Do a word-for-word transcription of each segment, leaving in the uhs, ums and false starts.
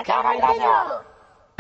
駆け上がりラジオ。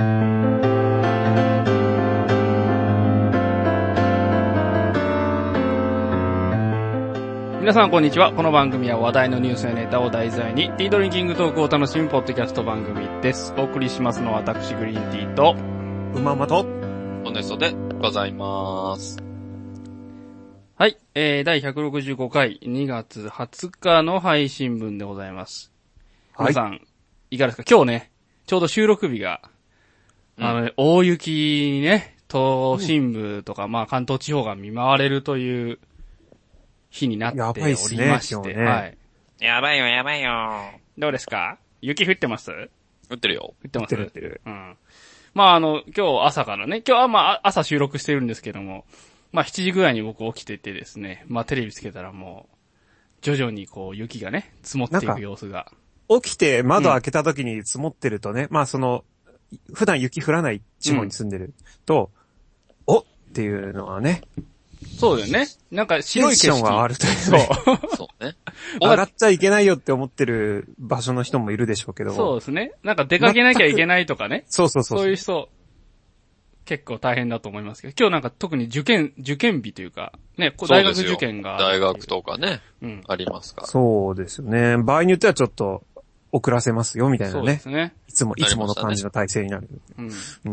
皆さんこんにちは。この番組は話題のニュースやネタを題材にティードリンキングトークを楽しむポッドキャスト番組です。お送りしますのは私グリーンティーとうまうまとホネストでございます。 はい、えー、だいひゃくろくじゅうごかいにがつはつかの配信分でございます。はい、皆さんいかがですか？今日ね、ちょうど収録日が、うん、あの、ね、大雪にね、都心部とか、うん、まあ関東地方が見舞われるという日になっておりまして、 やばいっすね、 ね、はい。 やばいよ、やばいよ。 どうですか？雪降ってます？ 降ってるよ。 降ってます？ 降ってる。 うん。まああの、今日朝からね、今日はまあ朝収録してるんですけども、まあしちじぐらいに僕起きててですね、まあテレビつけたらもう、徐々にこう雪がね、積もっていく様子が。 起きて窓開けた時に積もってるとね、うん、まあその、普段雪降らない地方に住んでると、うん、おっていうのはね、 そうだよね。なんか白い景色。 テンションが上がるという、ね。 そう。 そうね。 上がっちゃいけないよって思ってる場所の人もいるでしょうけど。 そうですね。なんか出かけなきゃいけないとかね。 そうそうそう。 そういう人、結構大変だと思いますけど、今日なんか特に受験、受験日というか、ね、大学受験が。 大学とかね、 うん、 ありますから。 そうですよね。場合によってはちょっと遅らせますよみたいなね。 そうですね。 いつも、いつもの感じの体制になる。 うん。 うん。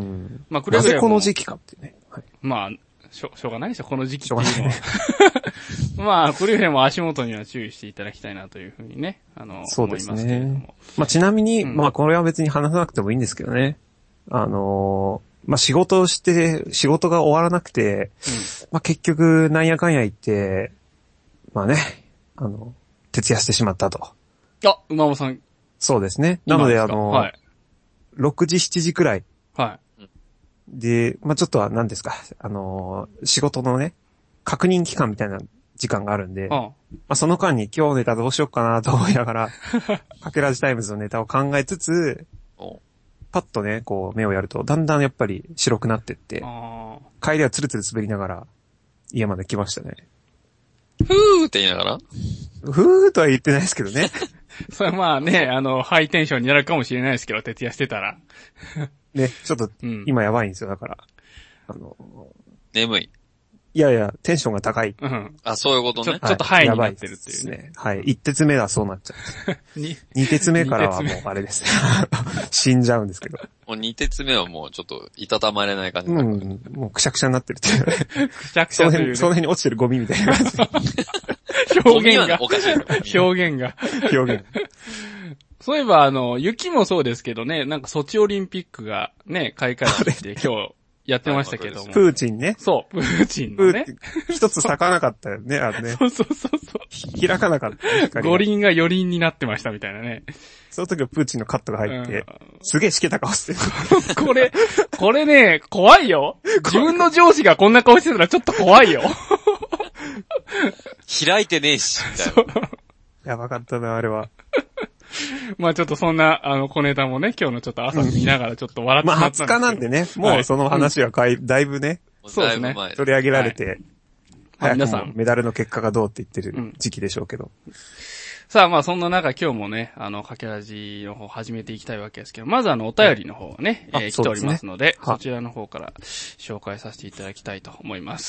まあ、くれぐれもなぜこの時期かってね。はい、 まあ、しょ、しょうがないでしょ、この時期っていうのは。まあ、くれぐれも足元には注意していただきたいなというふうにね、あの、 そうですね、 思いますけれども。 まあ、ちなみに、 うん、 まあ、これは別に話さなくてもいいんですけどね。あのー、まあ、仕事をして、仕事が終わらなくて、うん、まあ、結局、なんやかんや言って、まあね、あの、徹夜してしまったと。 あ、馬尾さん。 そうですね。なので、あの、 はい、 ろくじ、しちじくらい。 はい。 で、まあ、ちょっとは何ですか、あのー、仕事のね、確認期間みたいな時間があるんで、 ああまあ、その間に今日ネタどうしようかなと思いながら、かけらじタイムズのネタを考えつつ、パッとね、こう目をやると、だんだんやっぱり白くなってって、 あ帰りはツルツル滑りながら、家まで来ましたね。 ふーって言いながらふーとは言ってないですけどね。 それはまあね、あの、ハイテンションになるかもしれないですけど、徹夜してたら。 ね、ちょっと、今やばいんですよ、だから。あの、 眠い。 いやいや、テンションが高い。 うん。 あ、そういうことね。 ちょ、ちょっとハイになってるっていうね。 はい。一鉄目はそうなっちゃう。二鉄目からはもうあれですね。死んじゃうんですけど。 もう二鉄目はもうちょっといたたまれない感じ。 うん。もうくしゃくしゃになってるっていう。 くしゃくしゃという、ね。 その辺に落ちてるゴミみたいな感じ。 表現が。 おかしい。 表現が。 表現。 そういえば、あの、雪もそうですけどね、なんかソチオリンピックがね、開会式で今日やってましたけども。 プーチンね。 そう、プーチンのね。 一つ咲かなかったよね、あのね。 そうそうそうそう。 開かなかった、 ね。五輪が四輪になってましたみたいなね。 その時はプーチンのカットが入って、うん、すげえしけた顔してる。これ、これね、怖いよ。自分の上司がこんな顔してたらちょっと怖いよ。 開いてねえし、みたいな。 やばかったな、あれは。 まあちょっとそんな、あの、小ネタもね、今日のちょっと朝見ながらちょっと笑ってしまったんですけど。 まあはつかなんでね、もうその話はかい、はい、だいぶね、 そうですね。 取り上げられて、はい、 はい、皆さん。 メダルの結果がどうって言ってる時期でしょうけど。 うん、さあまあそんな中今日もね、あの、かけらじの方始めていきたいわけですけど、まずあの、お便りの方がね、えー、来ておりますので、そ, で、ね、そちらの方から紹介させていただきたいと思います。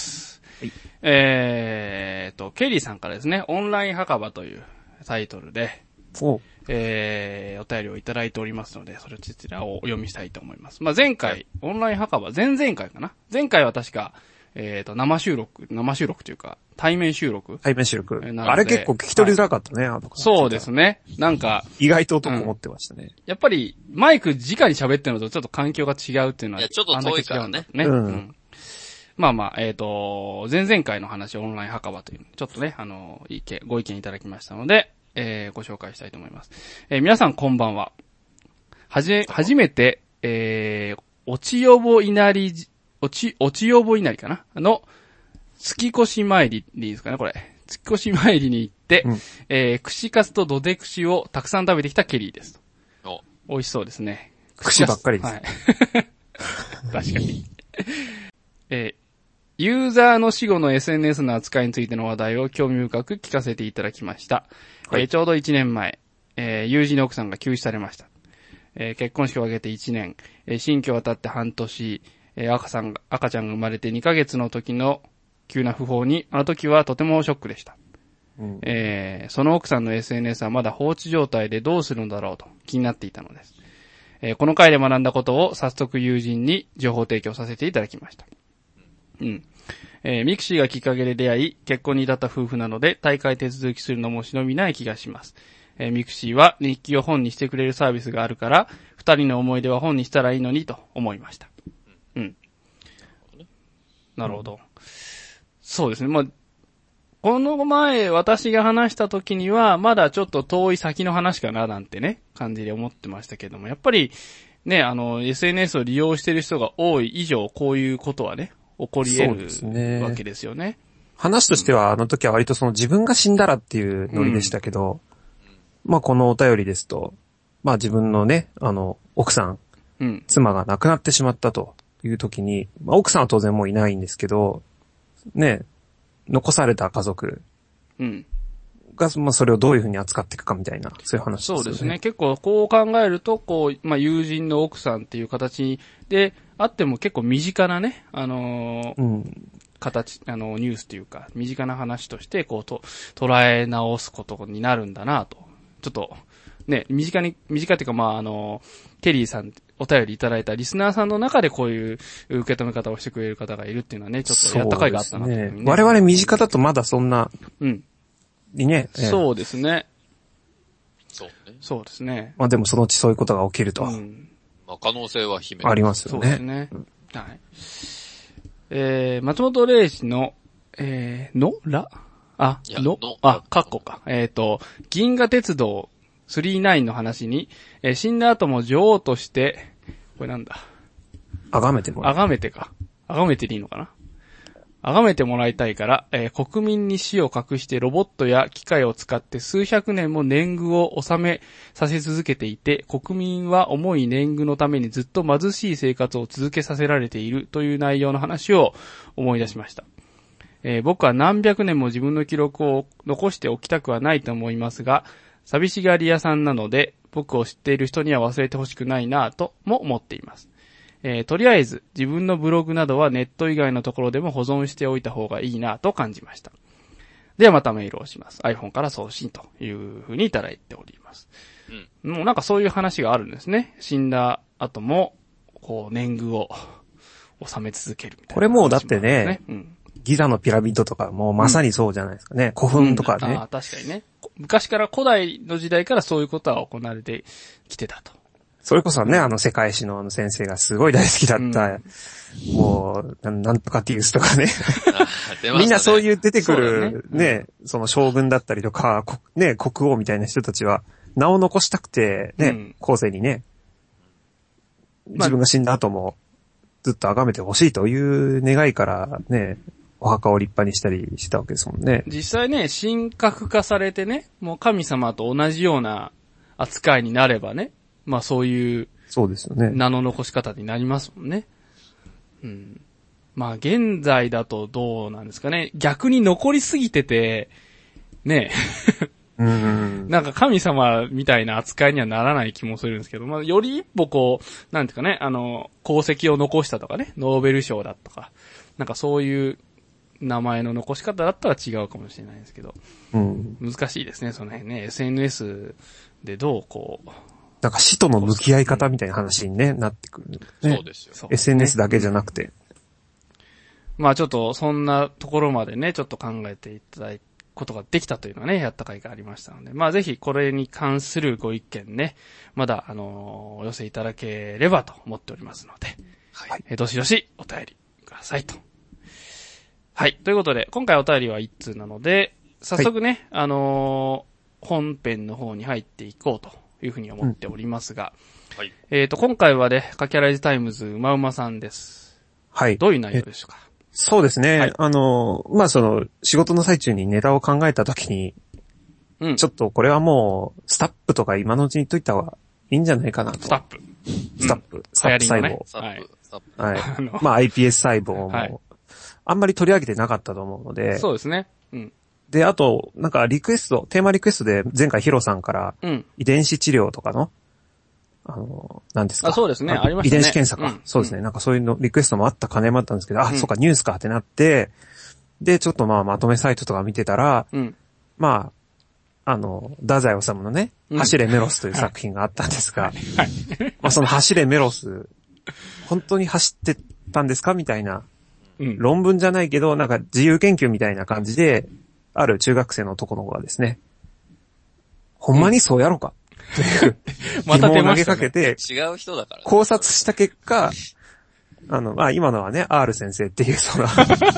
はい、えーと、ケリーさんからですね、オンライン墓場というタイトルで、 おえー、お便りをいただいておりますので、それちらをお読みしたいと思います。まあ、前回、オンライン墓場、前々回かな前回は確か、えーと、生収録、生収録というか、対面収録対面収録。あれ結構聞き取りづらかったね、はい、あのそうですね。なんか、 意外とと思ってましたね、うん。 やっぱり、マイク直に喋ってるのとちょっと環境が違うっていうのは、 いや、ちょっと遠いからね。 ね。うん。うん、まあまあ、えっ、ー、と、前々回の話、オンライン墓場という、ちょっとね、あの、意見、ご意見いただきましたので、えー、ご紹介したいと思います。えー、皆さんこんばんは。はじめ、初めて、えー、おちよぼ稲荷、おち、おちよぼ稲荷かなの、月越参りでいいですかね、これ。月越参りに行って、うん、えー、串カツとどで串をたくさん食べてきたケリーです。お、美味しそうですね。 串ばっかりです。 はい。確かに。えー、ユーザーの死後の エスエヌエス の扱いについての話題を興味深く聞かせていただきました。はい、えー、ちょうどいちねんまえ、えー、友人の奥さんが急死されました。 えー結婚式を挙げていちねん、えー新居を渡って半年、えー赤さんが、赤ちゃんが生まれてにかげつの時の急な訃報に、あの時はとてもショックでした。 うんえーその奥さんの エスエヌエス はまだ放置状態でどうするんだろうと気になっていたのです。えーこの回で学んだことを早速友人に情報提供させていただきました。うん。えーミクシーがきっかけで出会い、結婚に至った夫婦なので、大会手続きするのも忍びない気がします。えーミクシーは日記を本にしてくれるサービスがあるから、二人の思い出は本にしたらいいのにと思いました。うん。なるほど。そうですね。まあ、この前私が話した時には、まだちょっと遠い先の話かななんてね、感じで思ってましたけども、やっぱりね、あの、エスエヌエス を利用している人が多い以上、こういうことはね、起こり得そうですねるわけですよね。 話としては、あの時は割とその自分が死んだらっていうノリでしたけど、まあこのお便りですと、まあ自分のね、あの、奥さん、 うん。 妻が亡くなってしまったという時に、まあ奥さんは当然もういないんですけど、ね、残された家族うん。 が、まあそれをどういうふうに扱っていくかみたいな、そういう話ですよね。 そうですね。結構こう考えると、こう、まあ、友人の奥さんっていう形であっても結構身近なね、あのーうん。 形、あの、ニュースというか、身近な話として、こう、と、捉え直すことになるんだなと。ちょっと、ね、身近に、身近っていうか、まあ、あの、ケリーさん、お便りいただいたリスナーさんの中でこういう受け止め方をしてくれる方がいるっていうのはね、ちょっとやった甲斐があったなというふうにね。 そうですね。我々身近だとまだそんな、 うん。 にね、ええそうですね。 そうね。 そうですね。 まあでもそのうちそういうことが起きると、 うん。 まあ可能性は秘めありますよそうですね。 ね。はい。えー、松本零士の、えー、のらあい、やののあ、カッコか。えっ、と、銀河鉄道スリーナインの話に、えー死んだ後も女王として、これなんだ。 あがめてもらあう。 がめてか。あがめてでいいのかな。あがめてもらいたいから、えー国民に死を隠してロボットや機械を使って数百年も年貢を納めさせ続けていて、国民は重い年貢のためにずっと貧しい生活を続けさせられているという内容の話を思い出しました。えー僕は何百年も自分の記録を残しておきたくはないと思いますが、寂しがり屋さんなので、僕を知っている人には忘れてほしくないなぁとも思っています。えーとりあえず、自分のブログなどはネット以外のところでも保存しておいた方がいいなぁと感じました。ではまたメールをします。iPhone から送信という風にいただいております。うん。もうなんかそういう話があるんですね。死んだ後も、こう、年貢を納め続けるみたいな、 これもうだってね、 うん。 ギザのピラミッドとかもうまさにそうじゃないですかね。古墳とかね。 ああ、確かにね。昔から古代の時代からそういうことは行われてきてたと。 それこそね、あの世界史のあの先生がすごい大好きだった、もう、なんなんとかティウスとかね。みんなそうう。 いう出てくそうるだねね、その将軍だったりとか、こね、国王みたいな人たちは、名を残したくて、ね、 うん後世にね、 まあ自分が死んだ後も、ずっと崇めてほしいという願いからね、お墓を立派にしたりしてたわけですもんね。 実際ね、神格化されてね、もう神様と同じような扱いになればね、まあそういうそうですよね。 名の残し方になりますもんね。うん。まあ現在だとどうなんですかね。逆に残りすぎてて、ね、 うん。 なんか神様みたいな扱いにはならない気もするんですけど、まあより一歩こう、なんていうかね、あの、功績を残したとかね、ノーベル賞だとか、なんかそういう名前の残し方だったら違うかもしれないですけど、 うん。 難しいですね、その辺ね。エスエヌエス でどうこう、 なんか死との向き合い方みたいな話にね、なってくる、ね。 そうですよ。 そうエスエヌエス だけじゃなくて。 まあちょっとそんなところまでね、ちょっと考えていただいことができたというのはね、やった甲斐がありましたので、まあぜひこれに関するご意見ね、まだあのーお寄せいただければと思っておりますので、 はい。 えーどしどしお便りくださいと。はい。ということで、今回お便りは一通なので、早速ね、あのー本編の方に入っていこうというふうに思っておりますが、 はい。 えっ、と、今回はね、かきゃらじタイムズうまうまさんです。 はい。 どういう内容でしょうか？ そうですね。 はいあの、まあ、その、仕事の最中にネタを考えたときに、 うん。 ちょっとこれはもう、スタップとか今のうちに言っといた方がいいんじゃないかなと。 スタップ。 スタップ。スタップ細胞。 スタップ、スタップ。 はい。 あのまあ iPS 細胞も、 はいあんまり取り上げてなかったと思うので、 そうですね。うん。 で、あと、なんかリクエスト、テーマリクエストで前回ヒロさんからうん。 遺伝子治療とかの、 あの、何ですか。 あ、そうですね。ありましたね。 遺伝子検査か。 うん、 そうですね。なんかそういうの、リクエストもあった金もあったんですけど、あ、 うん、 そうか、ニュースかってなって、で、ちょっとまあ、まとめサイトとか見てたら、 うん、 まあ、あの、太宰治のね、 うん、 走れメロスという作品があったんですが、 はい。 まあその走れメロス、本当に走ってたんですかみたいな、 うん、 論文じゃないけど、なんか自由研究みたいな感じで、ある中学生の男の子がですね、ほんまにそうやろか、という疑問を投げかけて、 違う人だから、ね。 考察した結果、あの、まあ今のはね、R 先生っていうその、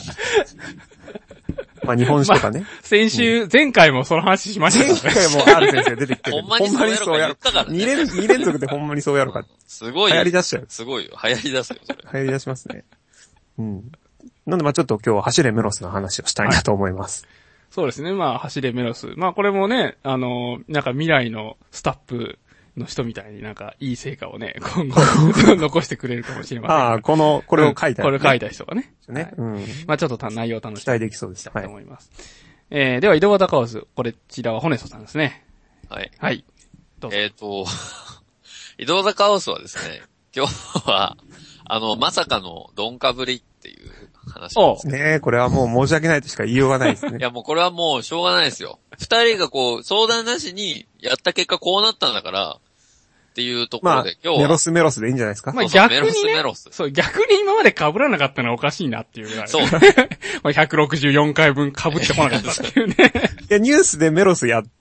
まあ日本史とかね。まあ、 先週、うん、前回もその話しましたね。 前回も R 先生出てきてる。 ほんまにそうやろか言ったからね。 に連、二連続でほんまにそうやろか。うん、 すごい。 流行り出しちゃう。 すごいよ。流行り出すよ、それ。 流行り出しますね。うん。なんでまあちょっと今日は走れメロスの話をしたいなと思います。 はい、そうですね。まあ走れメロス。まあこれもね、あの、なんか未来のスタッフの人みたいになんかいい成果をね、今後残してくれるかもしれません。 ああ、この、これを書いた、 ね、これを書いた人がね。 ね。 はい、 うん。 まあちょっと内容楽しみ期待できそうです。 と思います。はい、えー、では、井戸端カオス。こちらはホネストさんですね。 はい。 はい。どうぞ。 えっ、ー、と、井戸端カオスはですね、今日は、あの、まさかのドンかぶりっていう話ですね。これはもう申し訳ないとしか言いようがないですね。 いやもうこれはもうしょうがないですよ。二人がこう、相談なしにやった結果こうなったんだから、っていうところで、まあ、今日は。 メロスメロスでいいんじゃないですか。 まあ逆にね、 メロスメロス。 そう、逆に今まで被らなかったのはおかしいなっていうぐらい。 そう。 まあひゃくろくじゅうよんかいぶん被ってこなかったっていうね。 いや、ニュースでメロスやって、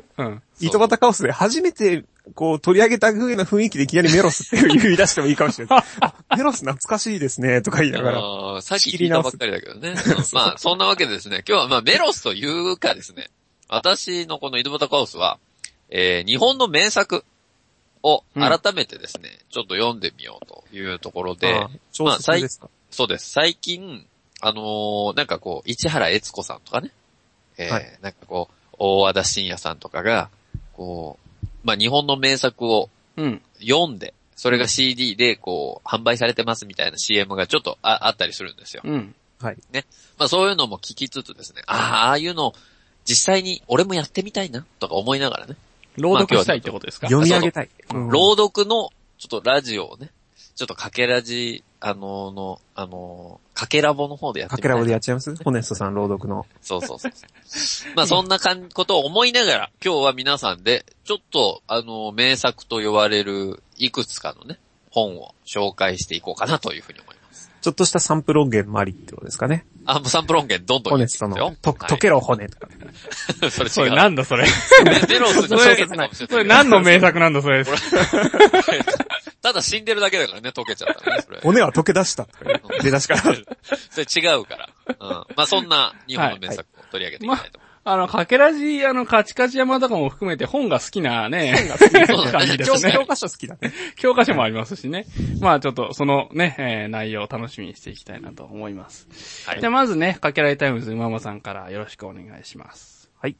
うん。糸端カオスで初めて、こう、取り上げた風な雰囲気でいきなりメロスって言い出してもいいかもしれない。あ、メロス懐かしいですね、とか言いながら。 ああ、さっき聞いたばっかりだけどね。まあ、そんなわけでですね、今日はまあ、メロスというかですね、私のこの井戸端カオスは、えー、日本の名作、を改めてですね、うん、ちょっと読んでみようというところで、あまあ、最近、 そうです。最近、あのー、なんかこう、市原悦子さんとかね、えーはい、なんかこう、大和田晋也さんとかが、こう、まあ日本の名作を読んで、うん、それが シーディー でこう、販売されてますみたいな シーエム がちょっと あ, あったりするんですよ。 うん。 はい。 ね。まあそういうのも聞きつつですね、ああ、ああいうの、実際に俺もやってみたいな、とか思いながらね。 朗読したいってことですか？ 読み上げたい。 うん、朗読の、ちょっとラジオをね、ちょっとかけラジ、あのー、の、あのー、かけラボの方でやってみたい。 かけラボでやっちゃいますホネストさん朗読の。 そうそうそう。まあそんなかんことを思いながら、今日は皆さんで、ちょっと、あのー、名作と言われる、いくつかのね、本を紹介していこうかなというふうに思います。 ちょっとしたサンプル音源もありってことですかね。 あ、もうサンプル音源どんどん言ってますよ。ホネストの、と、溶けろ骨とか。 それ違う。 それなんだそれ。 メロスに溶けてない。 それ何の名作なんだそれ。 ただ死んでるだけだからね、溶けちゃったね、それ。 骨は溶け出したとか。出だしから。 それ違うから。うん。まあそんな日本の名作を取り上げていきたいと思います。はいまあ、あの、かけらじ、あの、カチカチ山とかも含めて本が好きなね、本が好きな感じですね。 教科書好きだね。 教科書もありますしね。まあちょっとそのね、えー、内容を楽しみにしていきたいなと思います。はい。じゃあまずね、かけらいタイムズ馬場さんからよろしくお願いします。 はい。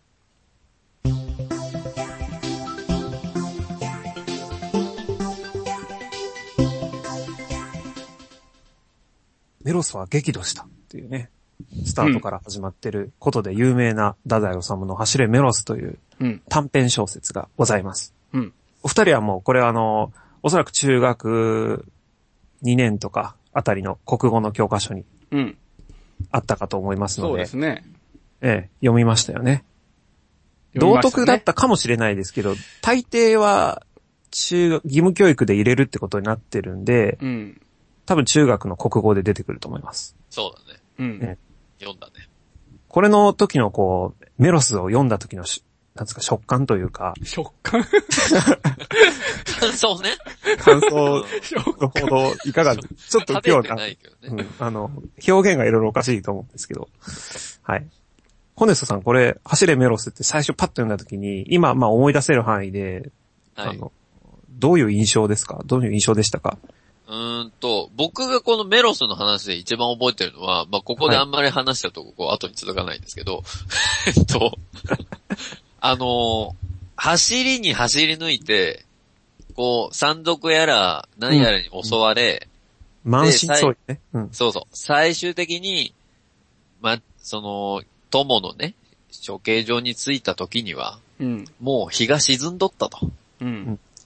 メロスは激怒したっていうね。スタートから始まってることで有名な太宰治の走れメロスという短編小説がございます。 うん、 お二人はもうこれはあの、おそらく中学にねんとかあたりの国語の教科書にあったかと思いますので。 そうですね。 ええ、読みましたよね。道徳だったかもしれないですけど、大抵は中学、義務教育で入れるってことになってるんで、 うん、 多分中学の国語で出てくると思います。 そうだね。 うん。 ええ読んだね。 これの時のこう、メロスを読んだ時のし、なんですか、食感というか。 食感感想ね。 感想のほど、いかがちょっと今日は、 食べてないけどね、 うん、あの、表現がいろいろおかしいと思うんですけど。はい。ホネストさん、これ、走れメロスって最初パッと読んだ時に、今、まあ思い出せる範囲で、 はい、 あの、どういう印象ですか？どういう印象でしたか？ うーんと、僕がこのメロスの話で一番覚えてるのは、まあ、ここであんまり話したとこ、こう、後に続かないんですけど、えっと、あの、走りに走り抜いて、こう、山賊やら、何やらに襲われ、 うん、満身創痍ね、うん。 そうそう。最終的に、ま、その、友のね、処刑場に着いた時には、 うん、 もう日が沈んどったと。 うん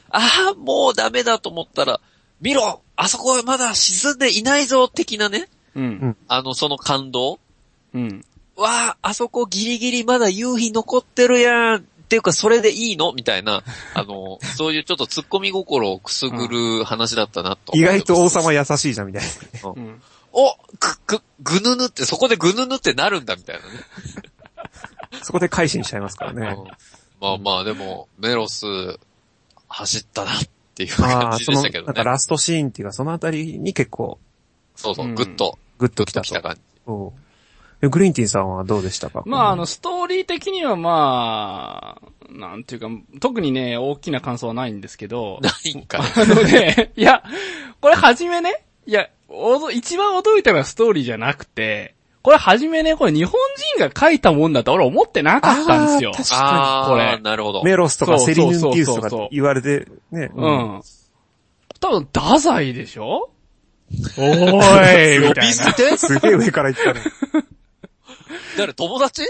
ああ、もうダメだと思ったら、見ろあそこはまだ沈んでいないぞ的なね。 うん。 あの、その感動。 うん。 わあ、あそこギリギリまだ夕日残ってるやん。っていうか、それでいいのみたいな、あの、そういうちょっと突っ込み心をくすぐる話だったなと、 うん。意外と王様優しいじゃん、みたいな、 うん。おく、く、ぐぬぬって、そこでぐぬぬってなるんだ、みたいなね。 そこで改心しちゃいますからね。 うん、まあまあ、でも、メロス、走ったなっていう感じでしたけどね。 なんかラストシーンっていうか、そのあたりに結構。 そうそう、ぐっと、 ぐっと来た来た感じ。 グリーンティーさんはどうでしたか？ まあ、あの、ストーリー的にはまあ、なんていうか、特にね、大きな感想はないんですけど。 ないんか。 あのね、いや、これはじめね、いや、一番驚いたのはストーリーじゃなくて、これはじめね、これ日本人が書いたもんだと俺思ってなかったんですよ。 確かに。これ。 なるほど。 メロスとかセリヌンティウスとか言われて、ね。 うん。うん、多分、太宰でしょおーい、みたいな。 すげえ上から言ったね。 誰、友達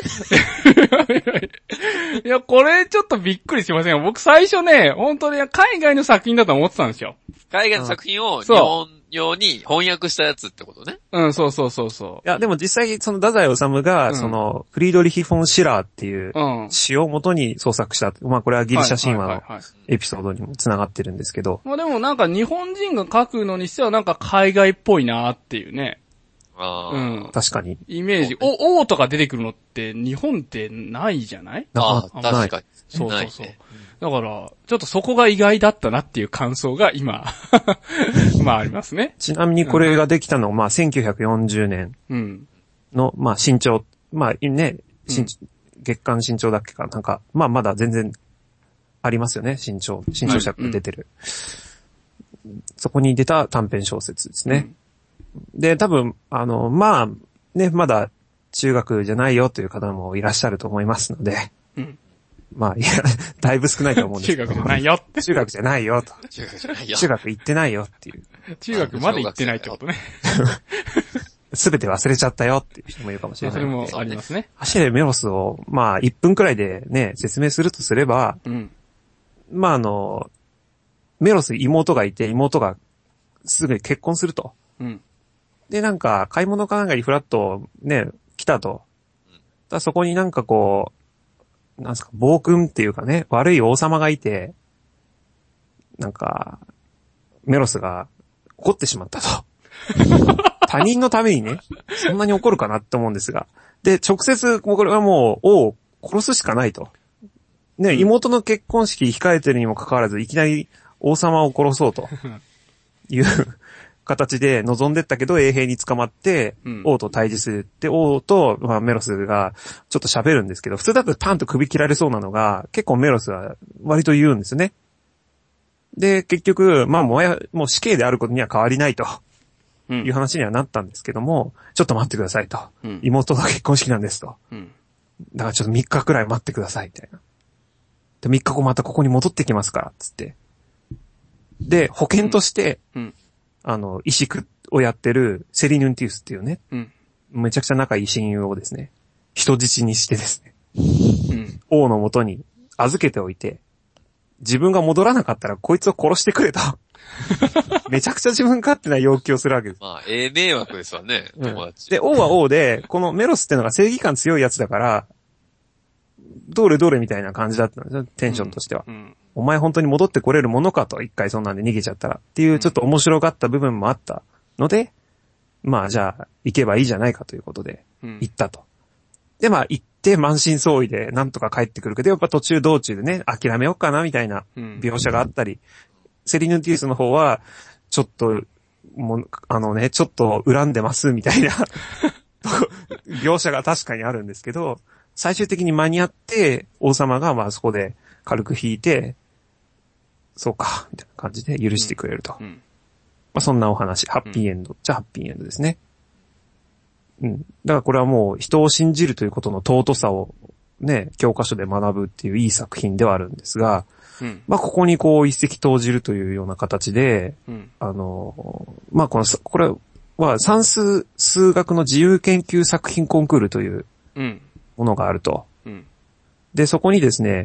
いや、これちょっとびっくりしませんよ。僕最初ね、本当に海外の作品だと思ってたんですよ。 海外の作品を日本用に翻訳したやつってことね。 うん、そうそうそうそう。 いや、でも実際、その太宰治が、うん、その、フリードリヒ・フォン・シラーっていう詩を元に創作した。まあこれはギリシャ神話のエピソードにも繋がってるんですけど。 まあでもなんか日本人が書くのにしてはなんか海外っぽいなっていうね。 ああ、 うん。確かに。 イメージ。お、王とか出てくるのって日本ってないじゃない？ ああ、確かに。 そうそうそう。ね、だから、ちょっとそこが意外だったなっていう感想が今、まあありますね。 ちなみにこれができたのは、まあせんきゅうひゃくよんじゅうねんの、まあ新潮、まあね、新、うん、月刊新潮だっけかなんか、まあまだ全然ありますよね、新潮、新潮社が出てる、うん。そこに出た短編小説ですね。うん、で、多分、あの、まあ、ね、まだ中学じゃないよという方もいらっしゃると思いますので、うんまあ、いや、だいぶ少ないと思うんですけど。 中学じゃないよって。 中学じゃないよと。 中学じゃないよ。 中学行ってないよっていう。 中学まで行ってないってことね。 すべて忘れちゃったよっていう人もいるかもしれない。 それもありますね。 走れメロスを、まあ、いっぷんくらいでね、説明するとすれば、うん、まああの、メロス妹がいて、妹がすぐに結婚すると。うん、で、なんか、買い物かなんかにフラッとね、来たと。だそこになんかこう、なんすか、暴君っていうかね、悪い王様がいて、なんか、メロスが怒ってしまったと。他人のためにね、そんなに怒るかなって思うんですが。で、直接、これはもう、王を殺すしかないと。ね、うん、妹の結婚式控えてるにもかかわらず、いきなり王様を殺そうという形で望んでったけど、衛兵に捕まって、王と対峙するって、王と、まあ、メロスがちょっと喋るんですけど、普通だとパンと首切られそうなのが、結構メロスは割と言うんですよね。で、結局、まあもう、もう死刑であることには変わりないと、いう話にはなったんですけども、うん、ちょっと待ってくださいと。うん、妹の結婚式なんですと。うん、だからちょっとみっかくらい待ってください、みたいな。で、みっかごまたここに戻ってきますから、つって。で、保険として、うんうんあの、医師をやってるセリヌンティウスっていうね、うん、めちゃくちゃ仲いい親友をですね、人質にしてですね、うん、王の元に預けておいて、自分が戻らなかったらこいつを殺してくれと。めちゃくちゃ自分勝手な要求をするわけです。 まあ、ええ迷惑ですわね、友達、 うん。で、王は王で、このメロスってのが正義感強いやつだから、どれどれみたいな感じだったんですよ、テンションとしては。うんうんお前本当に戻ってこれるものかと、一回そんなんで逃げちゃったらっていうちょっと面白がった部分もあったので、うん、まあじゃあ行けばいいじゃないかということで行ったと。うん、でまあ行って満身創痍でなんとか帰ってくるけど、やっぱ途中道中でね、諦めようかなみたいな描写があったり、うん、セリヌンティウスの方はちょっと、もうあのね、ちょっと恨んでますみたいな描写が確かにあるんですけど、最終的に間に合って王様がまあそこで軽く引いて、そうか、みたいな感じで許してくれると。うんうん、まあそんなお話、ハッピーエンドっちゃハッピーエンドですね。うん。だからこれはもう人を信じるということの尊さをね、教科書で学ぶっていういい作品ではあるんですが、うん、まあここにこう一石投じるというような形で、うん、あの、まあこの、これは算数数学の自由研究作品コンクールというものがあると。うん、で、そこにですね、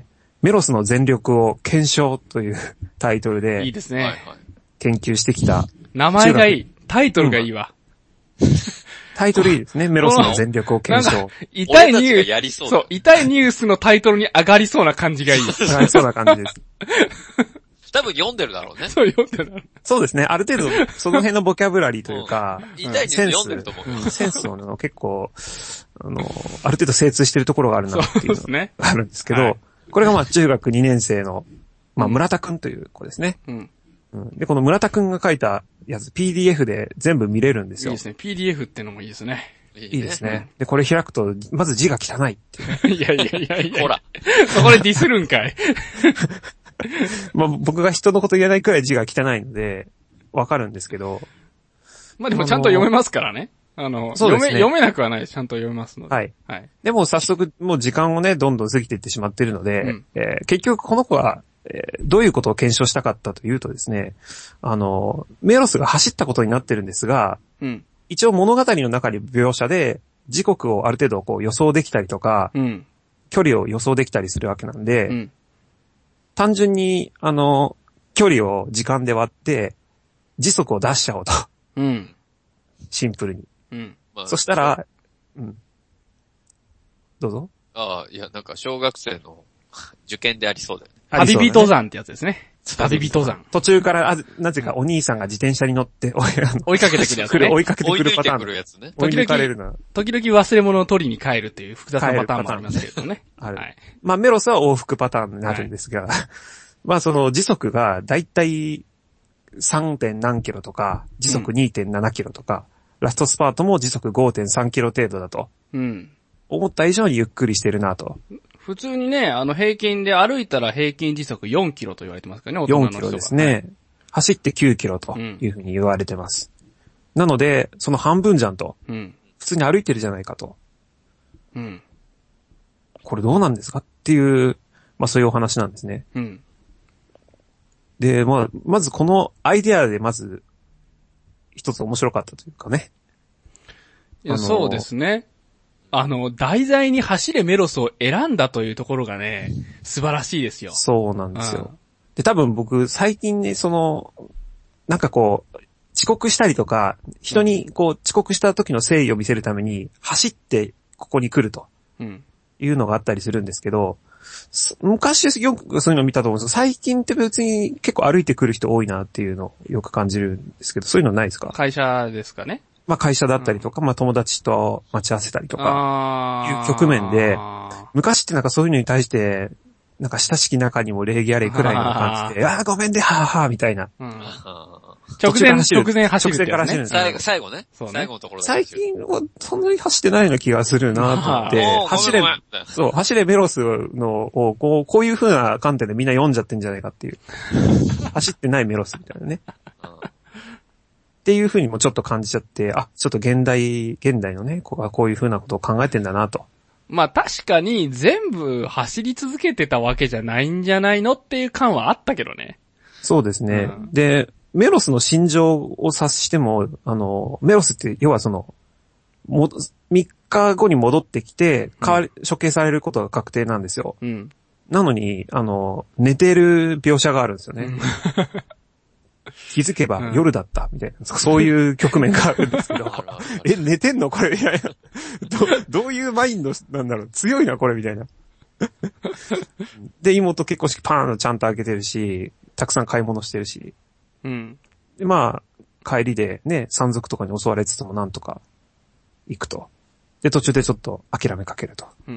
メロスの全力を検証というタイトルで、 いいですね。 研究してきた。 名前がいい。タイトルがいいわ。 タイトルいいですね。メロスの全力を検証。 痛いニュース、そう、痛いニュースのタイトルに上がりそうな感じがいい。 上がりそうな感じです。 多分読んでるだろうね。 そう、読んでるだろう。 そうですね。ある程度、その辺のボキャブラリーというか、 うん、痛いニュース読んでると思う。 センス、センスをの結構、あの、ある程度精通してるところがあるなっていうのがあるんですけど、はい、これがまあ中学にねん生の、まあ村田くんという子ですね。うんうん、で、この村田くんが書いたやつ ピーディーエフ で全部見れるんですよ。 いいですね。ピーディーエフ ってのもいいですね。 いいですね。で、これ開くと、まず字が汚いっていう、 ね。いやいやいやいや。 ほら。 そこでディスるんかい。 まあ僕が人のこと言えないくらい字が汚いので、わかるんですけど。 まあでもちゃんと読めますからね。あの、そうですね、読め、読めなくはない。ちゃんと読めますので。 はい。はい。でも早速、もう時間をね、どんどん過ぎていってしまっているので、うん、えー、結局この子は、えー、どういうことを検証したかったというとですね、あの、メロスが走ったことになってるんですが、うん、一応物語の中に描写で、時刻をある程度こう予想できたりとか、うん、距離を予想できたりするわけなんで、うん、単純に、あの、距離を時間で割って、時速を出しちゃおうと。うん、シンプルに。うんまあ、そしたら、うん。どうぞ。 ああ、いや、なんか小学生の受験でありそうだよね。 旅人登山ってやつですね。旅人登山。 途中から、あ、なぜかお兄さんが自転車に乗って追いかけてくるやつね。 追いかけてくるパターン。 追い抜いてくるやつね。 追い抜かれるな。 時々忘れ物を取りに帰るっていう複雑なパターンもありますけれどね。 ある。はい。まあメロスは往復パターンになるんですが、はい、まあその時速がだいたい さん. 点何キロとか、時速 にてんなな キロとか、うん、ラストスパートも時速 ごてんさん キロ程度だと。うん。思った以上にゆっくりしてるなと。 普通にね、あの平均で歩いたら平均時速よんキロと言われてますからね、大人の人が。 よんキロですね。はい、走ってきゅうキロというふうに言われてます。うん、なので、その半分じゃんと。うん、普通に歩いてるじゃないかと。うん。これどうなんですかっていう、まあそういうお話なんですね。うん。で、まあ、まずこのアイデアでまず、一つ面白かったというかね。 いや、そうですね。あの、題材に走れメロスを選んだというところがね、素晴らしいですよ。 そうなんですよ。うん、で、多分僕、最近ね、その、なんかこう、遅刻したりとか、人にこう、遅刻した時の誠意を見せるために、走ってここに来ると。いうのがあったりするんですけど、昔よくそういうの見たと思うんですけど、最近って別に結構歩いてくる人多いなっていうのをよく感じるんですけど、そういうのないですか？ 会社ですかね。 まあ会社だったりとか、うん、まあ友達と待ち合わせたりとか、いう局面で、昔ってなんかそういうのに対して、なんか親しき中にも礼儀あれくらいの感じで、ああ、ごめんね、はぁはぁ、みたいな。うん、 直前、直前走る、 ね。直前から走るんですよ。 最後、最後ね。そうね。最後のところで。 最近はそんなに走ってないような気がするなと思って、走れ、そう、走れメロスのを、こう、こういう風な観点でみんな読んじゃってんじゃないかっていう。走ってないメロスみたいなね。っていう風にもちょっと感じちゃって、あ、ちょっと現代、現代のね、子がこういう風なことを考えてんだなと。 まあ確かに全部走り続けてたわけじゃないんじゃないのっていう感はあったけどね。 そうですね。うん、で、メロスの心情を察しても、あの、メロスって要はその、も、みっかごに戻ってきて、変わり、処刑されることが確定なんですよ。うん、なのに、あの、寝てる描写があるんですよね。うん気づけば夜だった、みたいな、うん。そういう局面があるんですけど。え、寝てんのこれみたいな。ど、どういうマインドなんだろう強いな、これみたいな。で、妹結婚式パーンとちゃんと開けてるし、たくさん買い物してるし。うん。で、まあ、帰りでね、山賊とかに襲われつつもなんとか行くと。で、途中でちょっと諦めかけると。うん。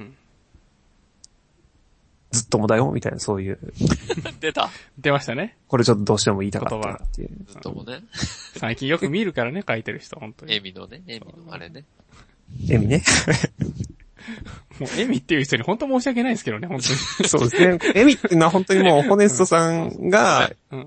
ずっともだよみたいな、そういう。 出た出ましたね。 これちょっとどうしても言いたかったなっていう。 ずっともね。 最近よく見るからね、書いてる人、本当に。 エミのね、エミのあれね。 エミね。 もうエミっていう人に本当申し訳ないですけどね、本当に。 そうですね。エミっていうのは本当にもうホネストさんが、うん、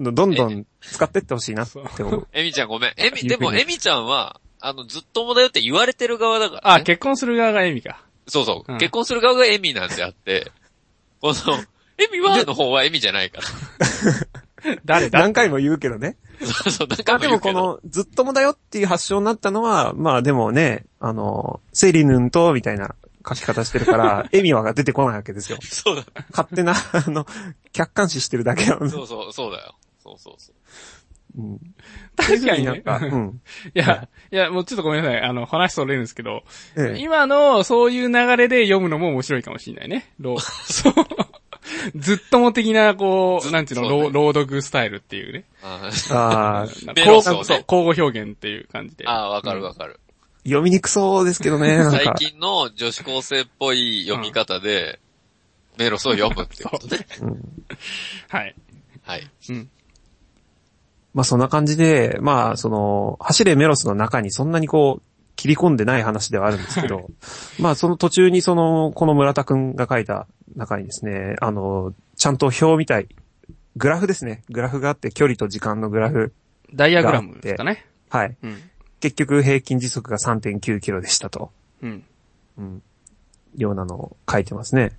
どんどん使ってってほしいなって思う。 エミちゃんごめん。エミ、でもエミちゃんは、あの、ずっともだよって言われてる側だから、 ね。あ、結婚する側がエミか。 そうそう。うん、結婚する側がエミなんであって、この、エミはの方はエミじゃないから。 誰だ何回も言うけどね。 そうそう、何回も言うけど。 でもこの、ずっともだよっていう発祥になったのは、まあでもね、あの、セリヌンと、みたいな書き方してるから、エミワが出てこないわけですよ。 そうだ。 勝手な、あの、客観視してるだけなの。 そうそう、そうだよ。そうそうそう。 うん、 確かにね。 なんか、うん。 いや、いや、もうちょっとごめんなさい。あの、話それるんですけど、 ええ、 今のそういう流れで読むのも面白いかもしれないね。ロそう。ずっとも的な、こう、なんちゅうの、ね、朗読スタイルっていうね。 ああ。 メロスをね。 そう、交互表現っていう感じで。 ああ、わかるわかる、 うん。読みにくそうですけどね、なんか。 最近の女子高生っぽい読み方で、うん、メロスを読むってことね。うん、 はい。 はい。 うん。 まあそんな感じで、まあその、走れメロスの中にそんなにこう、切り込んでない話ではあるんですけど、まあその途中にその、この村田くんが書いた中にですね、あの、ちゃんと表みたい、グラフですね。グラフがあって、距離と時間のグラフ。 ダイアグラムですかね。 はい。 うん、 結局平均時速が さんてんきゅうキロでしたと。 うん。 うん。ようなのを書いてますね。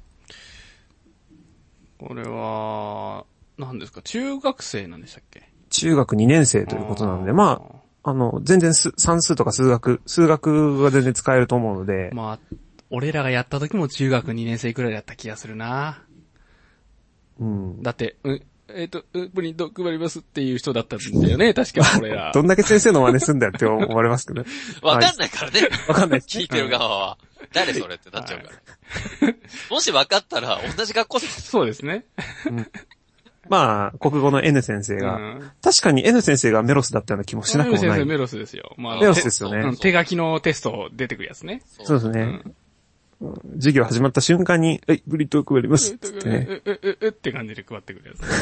これは、何ですか、中学生なんでしたっけ？ 中学にねん生ということなので、まあ、あの、全然算数とか数学、数学は全然使えると思うので。 まあ、俺らがやった時も中学にねん生くらいだった気がするな。 うん。 だって、う、えっ、ー、と、う、プリント配りますっていう人だったんだよね、確か俺ら。 どんだけ先生の真似すんだよって思われますけど。 わかんないからね。 わかんない、ね。 聞いてる側は。誰それってなっちゃうから。はい、もしわかったら同じ学校で。 そうですね。 うんまあ、国語の N 先生が、うん、確かに N 先生がメロスだったような気もしなくもない。 N 先生メロスですよ。 まあ、メロスですよね。 手書きのテスト出てくるやつね。 そうですね。うん、授業始まった瞬間に、え、ブリット配りますってね。 え、え、え、えって感じで配ってくるやつ、ね。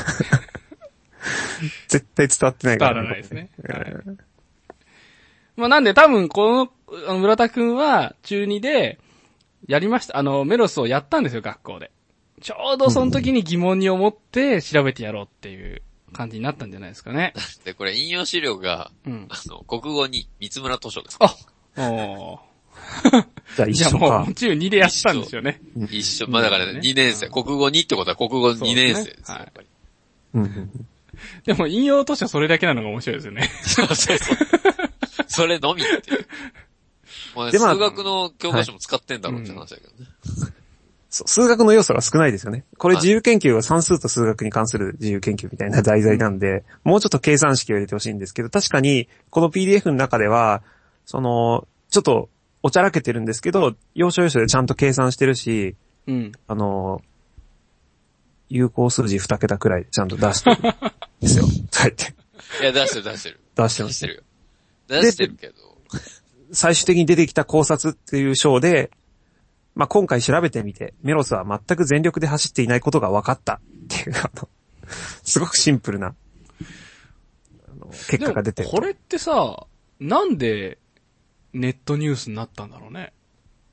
絶対伝わってないから、 ね。伝わらないですね。はい、まあなんで多分この、村田くんは中にでやりました。あの、メロスをやったんですよ、学校で。ちょうどその時に疑問に思って調べてやろうっていう感じになったんじゃないですかね。 で、これ引用資料が、うん、あの、国語に三村図書です。 あおー。 じゃあ一緒か。 じゃあもう中にでやったんですよね。 一緒。まあだからね、にねん生。国語にってことは国語にねん生ですよ、やっぱり。 うん、 でも引用図書それだけなのが面白いですよね。 そうそうそう。それのみっていう。もうね、数学の教科書も使ってんだろうって話だけどね。はいうんそう、数学の要素が少ないですよね。これ自由研究は算数と数学に関する自由研究みたいな題材なんで、うん、もうちょっと計算式を入れてほしいんですけど、確かにこの ピーディーエフ の中では、その、ちょっとおちゃらけてるんですけど、要所要所でちゃんと計算してるし、 うん、 あの、有効数字に桁くらいちゃんと出してるんですよ。書いて。 いや、出してる出してる。 出してます。 出してるよ。出してるけど。 最終的に出てきた考察っていう章で、まあ、今回調べてみて、メロスは全く全力で走っていないことが分かったっていう、あの、すごくシンプルな、あの、結果が出てる。 これってさ、なんでネットニュースになったんだろうね。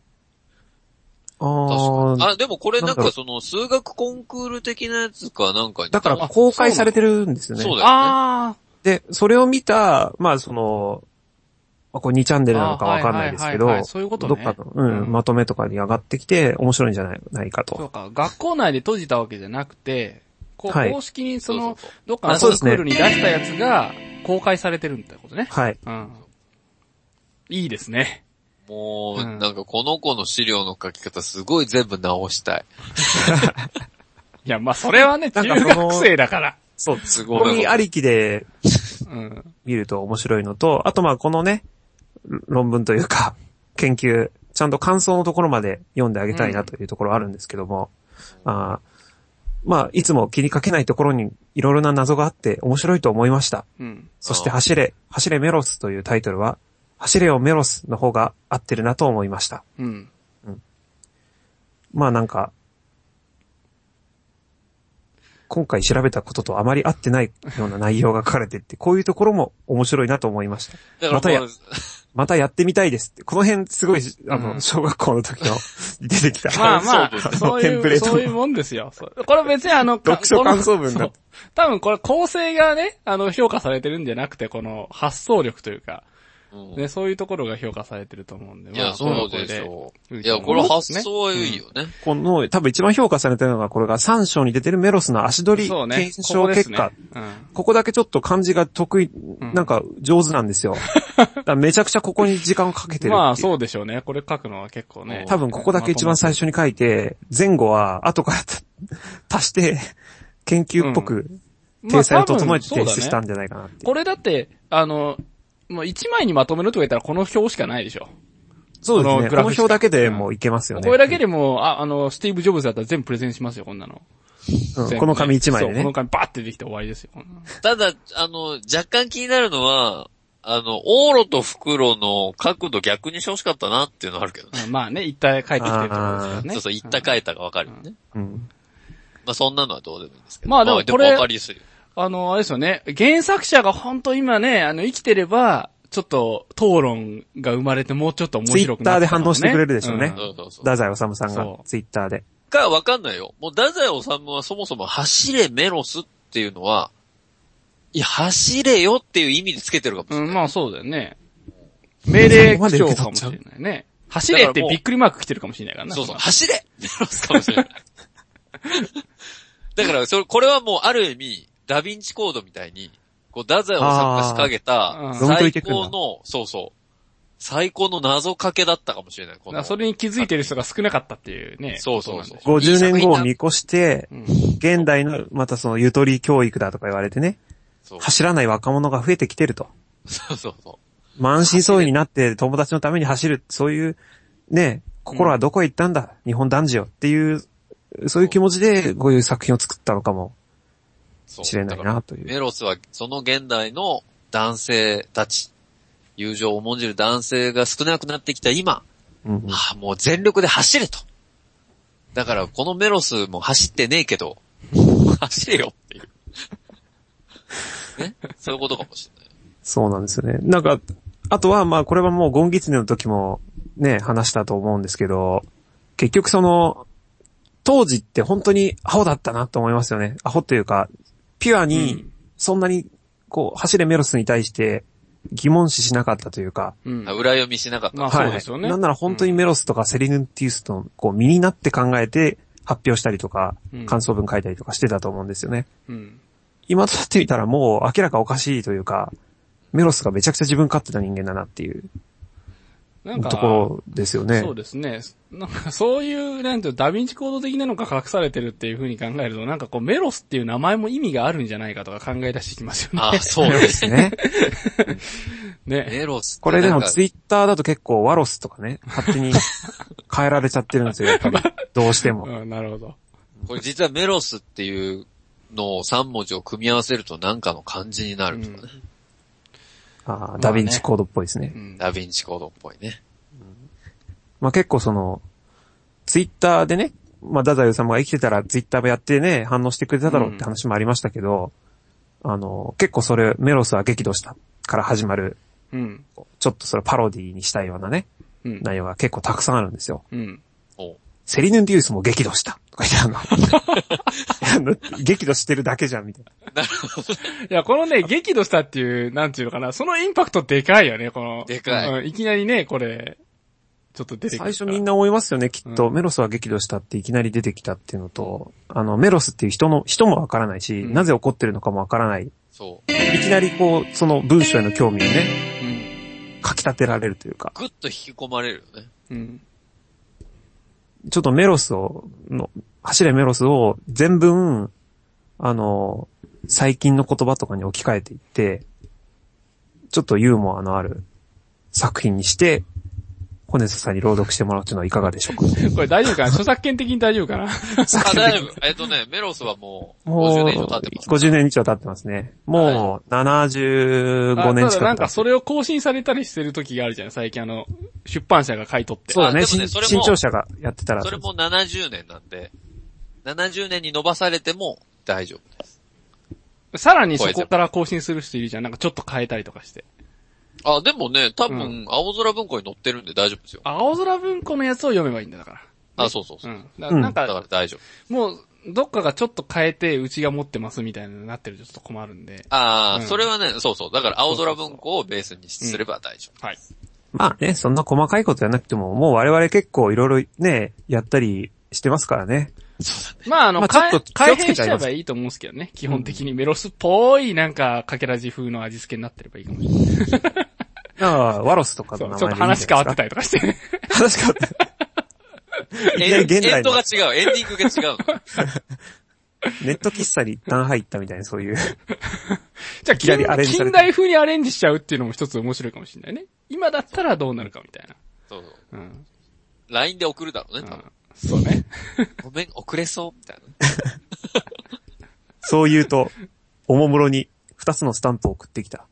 ああ。 あ、でもこれなんかその数学コンクール的なやつかなんかに。 だから公開されてるんですよね。 そうだよね。 あで、それを見た、まあその、これにチャンネルなのかわかんないですけど、 そういうことね。 どっかの、うん、うん、まとめとかに上がってきて面白いんじゃないないかと。 そうか、学校内で閉じたわけじゃなくて、こう、はい、公式にその、そうそうそうどっかのコンクールに出したやつが公開されてるってことね。 はい。 うん。いいですね。 もう、うん、なんかこの子の資料の書き方すごい全部直したい。 いや、まあそれはね、中学生だから。 そう、すごい。ここにありきで、うん、見ると面白いのと、あとまあこのね、論文というか、研究、ちゃんと感想のところまで読んであげたいなというところあるんですけども、うん、あまあ、いつも気にかけないところにいろいろな謎があって面白いと思いました。 うん、 そして走れ、走れメロスというタイトルは、走れよメロスの方が合ってるなと思いました。 うんうん、まあなんか、今回調べたこととあまり合ってないような内容が書かれていて、こういうところも面白いなと思いました。またや、またやってみたいですって。この辺すごい、あの、うん、小学校の時の出てきた。 まあまあ、そういう、そういうもんですよ。これ別にあの、 読書感想文だ。 多分これ構成がね、あの、評価されてるんじゃなくて、この発想力というか、 うんね、そういうところが評価されてると思うんで。 いや、 まあ、 そうでしょう。 いいや、これ発想はいいよね。 この、多分一番評価されてるのが、これがさん章に出てるメロスの足取り検証結果。ここですね。うん、ここだけちょっと漢字が得意、なんか上手なんですよ。だからめちゃくちゃここに時間をかけてる。 まあそうでしょうね。これ書くのは結構ね。 多分ここだけ一番最初に書いて、前後は後から足して、研究っぽく、体裁を整えて提出したんじゃないかなって、まあね。 これだって、あの、もう一枚にまとめるとか言ったらこの表しかないでしょ。 そうですね。この表だけでもういけますよね。 これだけでも、あ、あの、スティーブ・ジョブズだったら全部プレゼンしますよ、こんなの。 うん、この紙一枚でね。 この紙バーってできて終わりですよ。 ただ、あの、若干気になるのは、あの、往路と袋の角度逆にしてほしかったなっていうのはあるけどね。 うん、まあね、一体書いてきてるところですからね。 そうそう、一体書いたがわかるよね。うん。うん、まあそんなのはどうでもいいんですけど。 まあでもこれ、 まあ、でもわかりやすい。 あの、あれですよね。原作者が本当今ね、あの、生きてれば、ちょっと討論が生まれてもうちょっと面白くなって、ね、 ツイッターで反応してくれるでしょうね。 うん、そうそうそう。 太宰治さんがツイッターで。 かわかんないよ。もう太宰治はそもそも走れメロスっていうのは、いや、走れよっていう意味でつけてるかもしれない。 うん、まあそうだよね。命令口調かもしれないね。走れってびっくりマーク来てるかもしれないからな。 そうそう、走れメロスかもしれない。だから、それ、これはもうある意味、ダヴィンチコードみたいに、こう、太宰治が仕掛けた、最高の、そうそう、最高の謎かけだったかもしれない。このそれに気づいてる人が少なかったっていうね。 そうそうそう。 ごじゅうねんごを見越して、現代の、またそのゆとり教育だとか言われてね、走らない若者が増えてきてると。 そうそうそう。 満身創痍になって友達のために走る、そういう、ね、心はどこへ行ったんだ、日本男児よっていう、そういう気持ちでこういう作品を作ったのかもしれないなという。 メロスはその現代の男性たち、友情を重んじる男性が少なくなってきた今、うんうん、はあ、もう全力で走れと。だからこのメロスも走ってねえけど、走れよっていう。ね、そういうことかもしれない。 そうなんですよね。なんか、あとはまあこれはもうゴンギツネの時もね、話したと思うんですけど、結局その、当時って本当にアホだったなと思いますよね。アホというか、ピュアに、そんなに、こう、走れメロスに対して疑問視しなかったというか。 うん、裏読みしなかった。 まあそうですよね。 なんなら本当にメロスとかセリヌンティウスと、こう、身になって考えて発表したりとか、うん、感想文書いたりとかしてたと思うんですよね。うん、今となってみたらもう明らかおかしいというか、メロスがめちゃくちゃ自分勝手な人間だなっていう。なんかところですよね。 そうですね。なんかそういう、なんていうダヴィンチコード的なのが隠されてるっていう風に考えると、なんかこうメロスっていう名前も意味があるんじゃないかとか考え出してきますよね。 あ、そうですね。 ね。 メロス。 これでもツイッターだと結構ワロスとかね、勝手に変えられちゃってるんですよ、やっぱり。どうしても。 うん、なるほど。 これ実はメロスっていうのをさん文字を組み合わせるとなんかの漢字になるとかね。うんああ、ダヴィンチコードっぽいですね。 うん、ダヴィンチコードっぽいね。 うん、まあ結構その、ツイッターでね、まあダザユさんが生きてたらツイッターもやってね、反応してくれただろうって話もありましたけど、うん、あの、結構それ、メロスは激怒したから始まる、うん、ちょっとそれパロディにしたようなね、うん、内容が結構たくさんあるんですよ。うん、セリヌンティウスも激怒したとか言ってあの、激怒してるだけじゃんみたいな。 いや、このね、激怒したっていう、なんていうのかな、そのインパクトでかいよね、この。 でかい。 うん、いきなりね、これ、ちょっと出てきた。 最初みんな思いますよね、きっと。うん、メロスは激怒したっていきなり出てきたっていうのと、あの、メロスっていう人の、人もわからないし、うん、なぜ怒ってるのかもわからない。そう。いきなりこう、その文章への興味をね、うん、かき立てられるというか。 ぐっと引き込まれるよね。うん。 ちょっとメロスを、の、走れメロスを全文、あの、最近の言葉とかに置き換えていって、ちょっとユーモアのある作品にして、ホネスさんに朗読してもらうっていうのはいかがでしょうか。 これ大丈夫かな著作権的に大丈夫かなあ、 大丈夫。えっとね、メロスはもうごじゅうねん以上経ってます。 ごじゅうねん以上経ってますね。もうななじゅうごねん近く経ってます。ただなんかそれを更新されたりしてる時があるじゃん、最近あの、出版社が買い取って。 そうだね、ね新潮社がやってたら。 それもななじゅうねんなんで、ななじゅうねんに伸ばされても大丈夫です。 さらにそこから更新する人いるじゃん、なんかちょっと変えたりとかして。 あ、でもね、多分、青空文庫に載ってるんで大丈夫ですよ。 青空文庫のやつを読めばいいんだ、だから。 あ、そうそうそう。うん。 だなんか、 だから大丈夫。もう、 どっかがちょっと変えて、うちが持ってますみたいなのになってるとちょっと困るんで。 ああ、 うん、 それはね、そうそう。だから青空文庫をベースにすれば大丈夫。 はい。 まあね、そんな細かいことやなくても、もう我々結構いろいろね、やったりしてますからね。 そうだね。 まああの、まあ、 ちょっと改変しちゃえばいいと思うんですけどね。基本的にメロスっぽいなんか、かけらじ風の味付けになってればいいかもしれない。 ああ、ワロスとかの名前でいいんじゃないですか。 ちょっと話変わってたりとかして。 話変わってた。 エンエンドが違う。エンディングが違うの。 ネット喫茶に一旦入ったみたいなそういう。 じゃあ近、近代風にアレンジしちゃうっていうのも一つ面白いかもしれないね。今だったらどうなるかみたいな。 そうそう。 うん。 ライン で送るだろうね、多分。 うん、そうね。 ごめん、遅れそう、みたいな。 そう言うと、おもむろに二つのスタンプを送ってきた。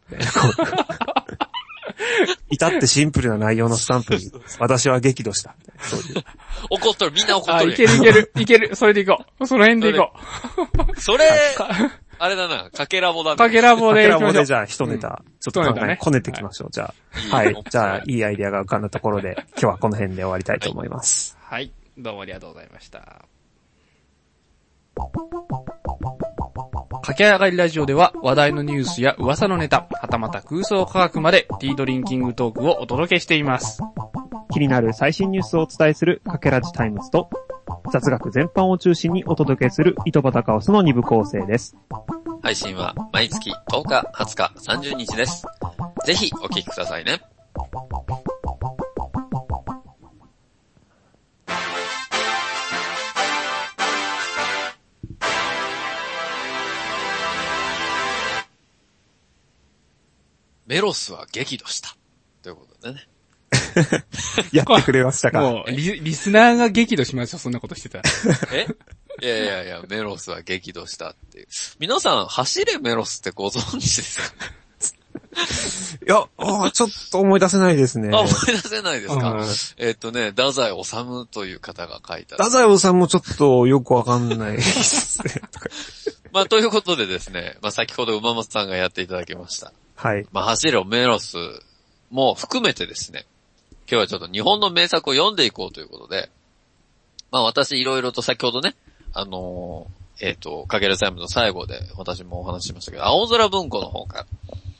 至ってシンプルな内容のスタンプに、私は激怒した。そういう。 怒っとる、みんな怒っとる。 あ、いけるいける、いける。それでいこう。その辺でいこう。それ、あれだな、かけラボだね。 かけラボでかけラボでじゃあ一ネタ、ちょっと考え、 ね、 こねてきましょう。じゃあ。はい。じゃあ、いいアイデアが浮かんだところで、今日はこの辺で終わりたいと思います。 はい。はい、どうもありがとうございました。駆け上がりラジオでは話題のニュースや噂のネタ、はたまた空想科学までティードリンキングトークをお届けしています。 気になる最新ニュースをお伝えするかけらじタイムズと、雑学全般を中心にお届けする糸端カオスのに部構成です。 配信は毎月とおか、はつか、さんじゅうにちです。ぜひお聞きくださいね。メロスは激怒した。ということでね。 やってくれましたか。 もうリ、リスナーが激怒しましょう、そんなことしてたら。 えいやいやいや、メロスは激怒したっていう。皆さん、走れメロスってご存知ですか？ いや、あちょっと思い出せないですね。 あ、思い出せないですか、うん、えっとね、太宰治という方が書いた。 太宰治もちょっとよくわかんないですね。 まあ、ということでですね、まあ、先ほど馬松さんがやっていただきました。 はい。 まあ、走れメロスも含めてですね、今日はちょっと日本の名作を読んでいこうということで、まあ私いろいろと先ほどね、あのー、えっと、かけるタイムの最後で私もお話ししましたけど、青空文庫の方から、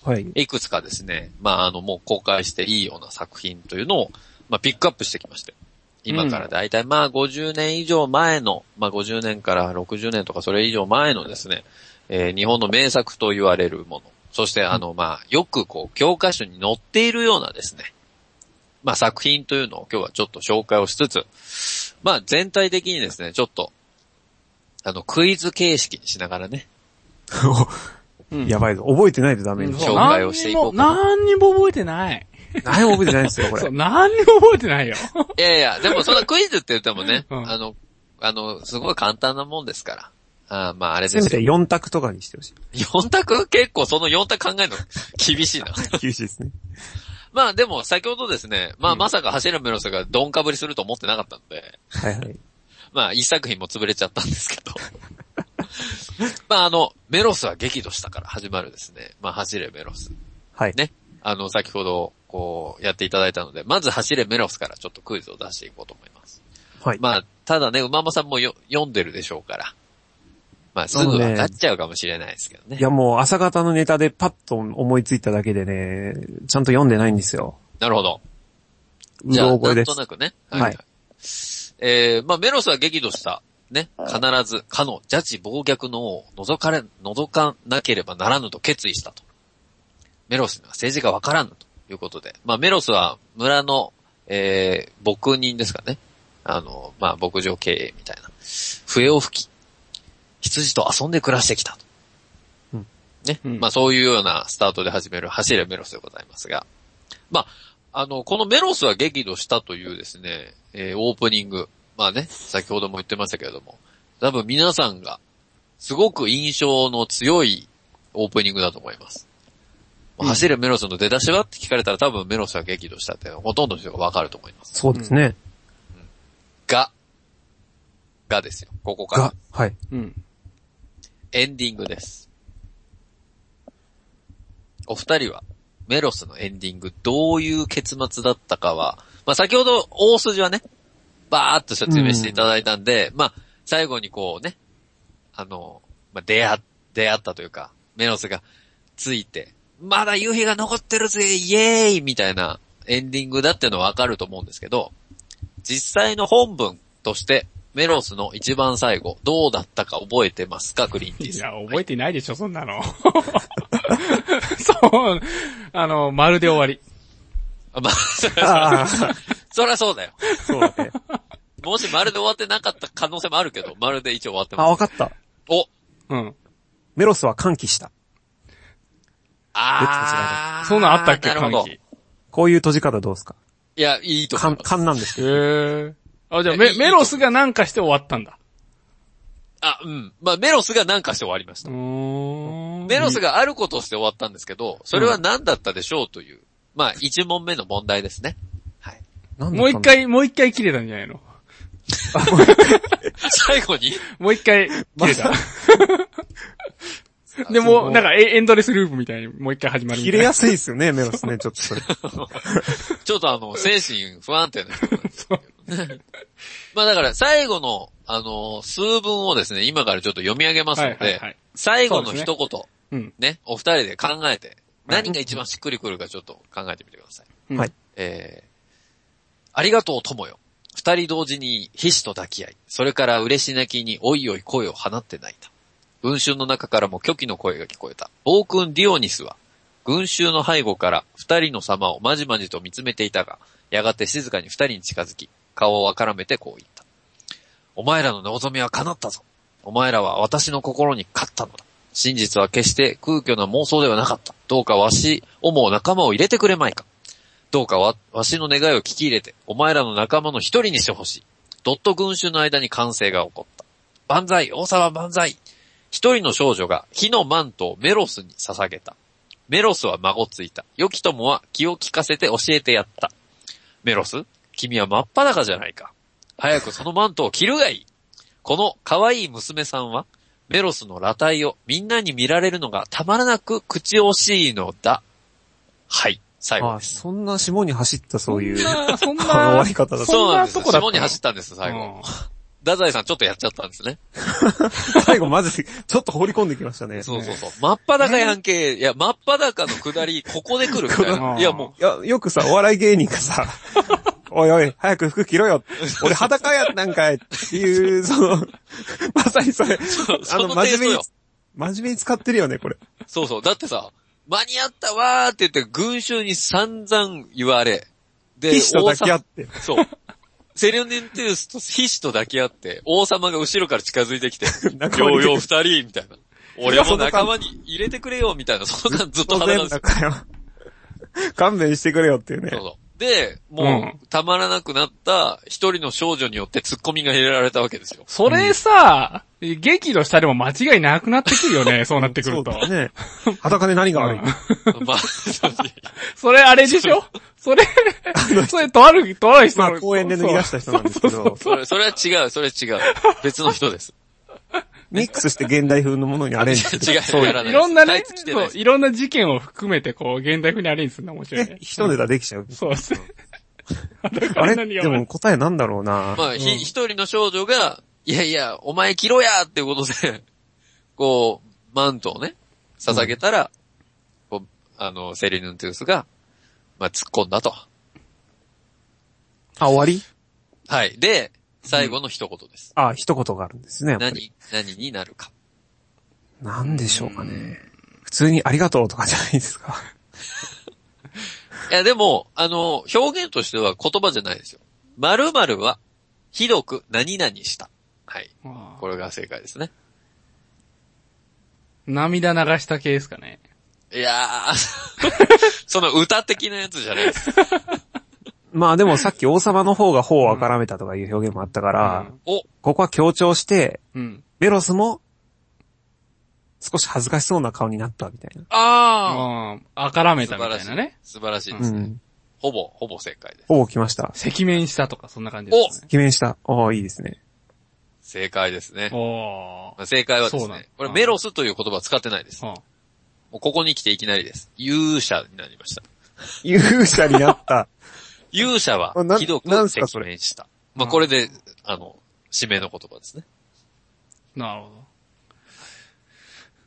はい。いくつかですね、まああのもう公開していいような作品というのを、まあピックアップしてきまして、今からだいたいまあごじゅうねん以上前の、まあごじゅうねんからろくじゅうねんとかそれ以上前のですね、えー、日本の名作と言われるもの、そしてあのまあよくこう教科書に載っているようなですね、まあ作品というのを今日はちょっと紹介をしつつ、まあ全体的にですね、ちょっと、あのクイズ形式にしながらね。 うん、やばいぞ。覚えてないとダメに、 紹介をしていこうかな。 何にも覚えてない。 何も覚えてないですよ、これ。 そう、何にも覚えてないよ。 いやいや、でもそんなクイズって言ってもね、うん、あの、あの、すごい簡単なもんですから。あまああれですよ。せめてよん択とかにしてほしい。 よん択結構そのよん択考えるの厳しいな。 厳しいですね。 まあでも先ほどですね、まあまさか走るメロスがドンかぶりすると思ってなかったんで、 はいはい。 まあ一作品も潰れちゃったんですけど、まああの、メロスは激怒したから始まるですね、まあ走れメロス。 はい。 ね。あの、先ほどこうやっていただいたので、まず走れメロスからちょっとクイズを出していこうと思います。 はい。 まあ、ただね、馬間さんもよ読んでるでしょうから、まあすぐ分かっちゃうかもしれないですけどね。 いやもう朝方のネタでパッと思いついただけでね、ちゃんと読んでないんですよ。 なるほど。 じゃあ、なんとなくね。 はい。はい、 えー、まあメロスは激怒した。ね。必ず、かの邪智暴虐の王を覗かれ、覗かなければならぬと決意したと。メロスには政治がわからぬということで。まあメロスは村の、えー、牧人ですかね。あの、まあ牧場経営みたいな。笛を吹き、羊と遊んで暮らしてきたと。うん、ね、うん。まあそういうようなスタートで始める走れメロスでございますが。まあ、あの、このメロスは激怒したというですね、えー、オープニング。まあね、先ほども言ってましたけれども、多分皆さんがすごく印象の強いオープニングだと思います。うん、走れメロスの出だしはって聞かれたら多分メロスは激怒したってほとんどの人がわかると思います。 そうですね。 うん、が、がですよ。ここから。が、 はい。 うん。 エンディングです。お二人はメロスのエンディングどういう結末だったかは、まあ先ほど大筋はね、バーっと説明していただいたんで、うん、まあ最後にこうね、 あの、まあ、出会、出会ったというか、メロスがついて、まだ夕日が残ってるぜ、イエーイみたいなエンディングだっていうのはわかると思うんですけど、実際の本文として、メロスの一番最後、どうだったか覚えてますか、クリンティス。 いや、覚えてないでしょ、そんなの。そう、あの、まるで終わり。 あ、まあ、そりゃそうだよ。 そうだね。 もしまるで終わってなかった可能性もあるけど、まるで一応終わってます。 あ、わかった。 おうん。 メロスは歓喜した。 あー。 そんなんあったっけ、歓喜。 こういう閉じ方どうですか？ いや、いいと思います。 勘なんですけど。 へー。あ、じゃあメ、メロスがなんかして終わったんだ。 あ、うん。まあ、メロスがなんかして終わりました。メロスがあることをして終わったんですけど、それは何だったでしょうという、まあ、一問目の問題ですね。はい。 もう一回、もう一回切れたんじゃないの？ 最後にもう一回切れた。でも、なんかエンドレスループみたいにもう一回始まるみたいな。 切れやすいですよね、メロスね、ちょっとそれ。 ちょっとあの、精神不安定な人なんですけど、ね。まあだから最後の、あの、数文をですね、今からちょっと読み上げますので、はいはいはい、最後の一言、ね、うん、ね、お二人で考えて、何が一番しっくりくるかちょっと考えてみてください。 はい。 えー、ありがとう友よ。二人同時に皮脂と抱き合い、それから嬉し泣きにおいおい声を放って泣いた。群衆の中からも巨気の声が聞こえた。暴君ディオニスは、群衆の背後から二人の様をまじまじと見つめていたが、やがて静かに二人に近づき、顔をあからめてこう言った。お前らの望みは叶ったぞ。お前らは私の心に勝ったのだ。真実は決して空虚な妄想ではなかった。どうかわし、思う仲間を入れてくれまいか。どうかわ、わしの願いを聞き入れて、お前らの仲間の一人にしてほしい。どっと群衆の間に歓声が起こった。万歳、王様万歳。一人の少女が火のマントをメロスに捧げた。メロスは孫ついた。良き友は気を利かせて教えてやった。メロス、君は真っ裸じゃないか。早くそのマントを着るがいい。この可愛い娘さんは、メロスの裸体をみんなに見られるのがたまらなく口惜しいのだ。はい。最後です。 ああ、そんな下に走ったそういう。 そんな、そんな、 終わり方だそうなんです。下に走ったんです、最後。うん、ダザイさんちょっとやっちゃったんですね。 最後まず、ちょっと放り込んできましたね。 そうそうそう。真っ裸やんけ。いや、真っ裸の下り、ここで来るみたいな。いやもう。いや、よくさ、お笑い芸人がさ、おいおい、早く服着ろよ。俺裸やったんかいっていう、その、まさにそれ、あの、真面目に、真面目に使ってるよね、これ。 そうそう。だってさ、間に合ったわーって言って群衆に散々言われ。 で、ヒシと抱き合って。 そう。セレネンテウスとヒシと抱き合って、王様が後ろから近づいてきて、ようよう二人、みたいな。俺も仲間に入れてくれよ、みたいな。そんなんずっと話なんですよ。 勘弁してくれよっていうね。 そうそう。で、もう、たまらなくなった一人の少女によってツッコミが入れられたわけですよ。 それさ、うん、劇の下でも間違いなくなってくるよね、そうなってくると。 そうね。裸で何が悪い、 まあ、 それあれでしょそれ、それとある、とある人の。まあ、公園で脱ぎ出した人なんですけど。そうそうそうそれ、それは違う、それは違う。別の人です。 ミックスして現代風のものにアレンジする。 違う、そうやらない。 いろんなね、そう、いろんな事件を含めてこう、現代風にアレンジするの面白いね。 一ネタできちゃう。 そうですね。 あれでも答えなんだろうな。 まあ、ひ、一人の少女が、いやいや、お前着ろやっていうことで、こう、マントをね、捧げたら、こう、あの、セリヌンテウスが、まあ、突っ込んだと。 あ、終わり？ はい。で、最後の一言です。 うん、あ、一言があるんですね。 何、何になるか。 なんでしょうかね。普通にありがとうとかじゃないですか。 いや、でも、あの、表現としては言葉じゃないですよ。〇〇は、ひどく何々した。はい。これが正解ですね。 涙流した系ですかね。 いやー、その歌的なやつじゃないです。 まあでもさっき王様の方が頬をあからめたとかいう表現もあったから、うん、ここは強調して、うん、メロスも少し恥ずかしそうな顔になったみたいな。 ああ、あからめたみたいなね。 素晴らしいですね。うん、ほぼ、ほぼ正解です。 ほぼ来ました。 赤面したとかそんな感じですね。 赤面した。おー、いいですね。 正解ですね。 おー正解はですね、これメロスという言葉は使ってないです。もうここに来ていきなりです。勇者になりました。 勇者になった。 勇者はひどく赤面した。まあこれで、あの、締めの言葉ですね。 なるほど。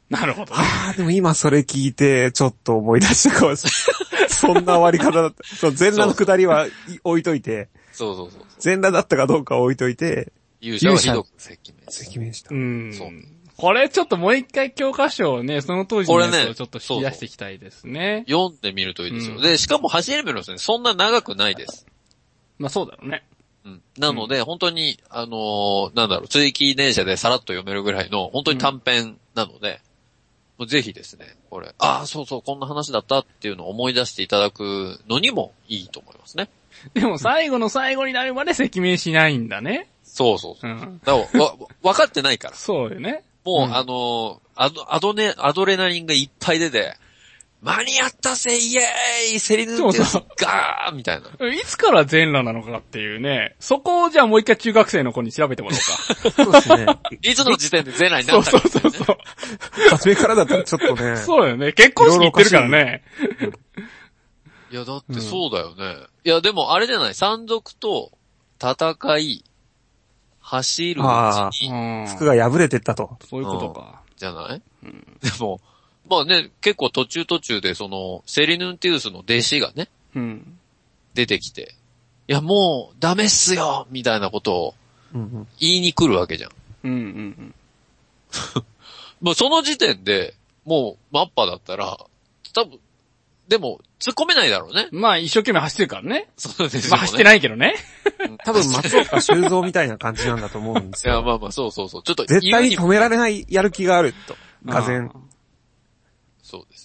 なるほど、ね。 ああ、でも今それ聞いて、ちょっと思い出したかもしれない。そんな終わり方だった。そう、全裸の下りは置いといて。 そうそうそうそう。 全裸だったかどうかは置いといて。 勇者はひどく赤面した。 赤面した。 うん。そう。これちょっともう一回教科書をね、その当時のやつをちょっと引き出していきたいですね。 そうそう読んでみるといいですよ。うん、で、しかも走りメロスね、そんな長くないです。 まあそうだろうね。 うん。なので、うん、本当に、あのー、なんだろう、追記電車でさらっと読めるぐらいの、本当に短編なので、もうぜひですね、これ、ああ、そうそう、こんな話だったっていうのを思い出していただくのにもいいと思いますね。 でも最後の最後になるまで赤面しないんだね。 そうそうそう。うん、だからわ、わかってないから。 そうよね。 もう、うん、あのー、アド、アドネ、アドレナリンがいっぱい出て、間に合ったぜイエーイセリヌンティウスガーみたいな。 いつから全裸なのかっていうね。そこをじゃあもう一回中学生の子に調べてもらおうか。 そうですね。 いつの時点で全裸になったか、ね。 そうそうそうそう。 初めからだったらちょっとね。 そうよね。結婚式行ってるからね。 いや、だってそうだよね。うん、いや、でもあれじゃない。山賊と戦い、走るうちに。 服が破れてったと。 そういうことか。 うん、じゃない、うん、でも、まあね、結構途中途中でその、セリヌンティウスの弟子がね、うん、出てきて、いやもうダメっすよみたいなことを言いに来るわけじゃん。うんうんうん、もうその時点で、もうマッパだったら、多分、でも突っ込めないだろうね。 まあ一生懸命走ってるからね。 そうですよね。 まあ走ってないけどね。 多分松岡修造みたいな感じなんだと思うんですよ。 いやまあまあそうそうそう。ちょっと絶対に止められないやる気があると。がぜん。 そうです。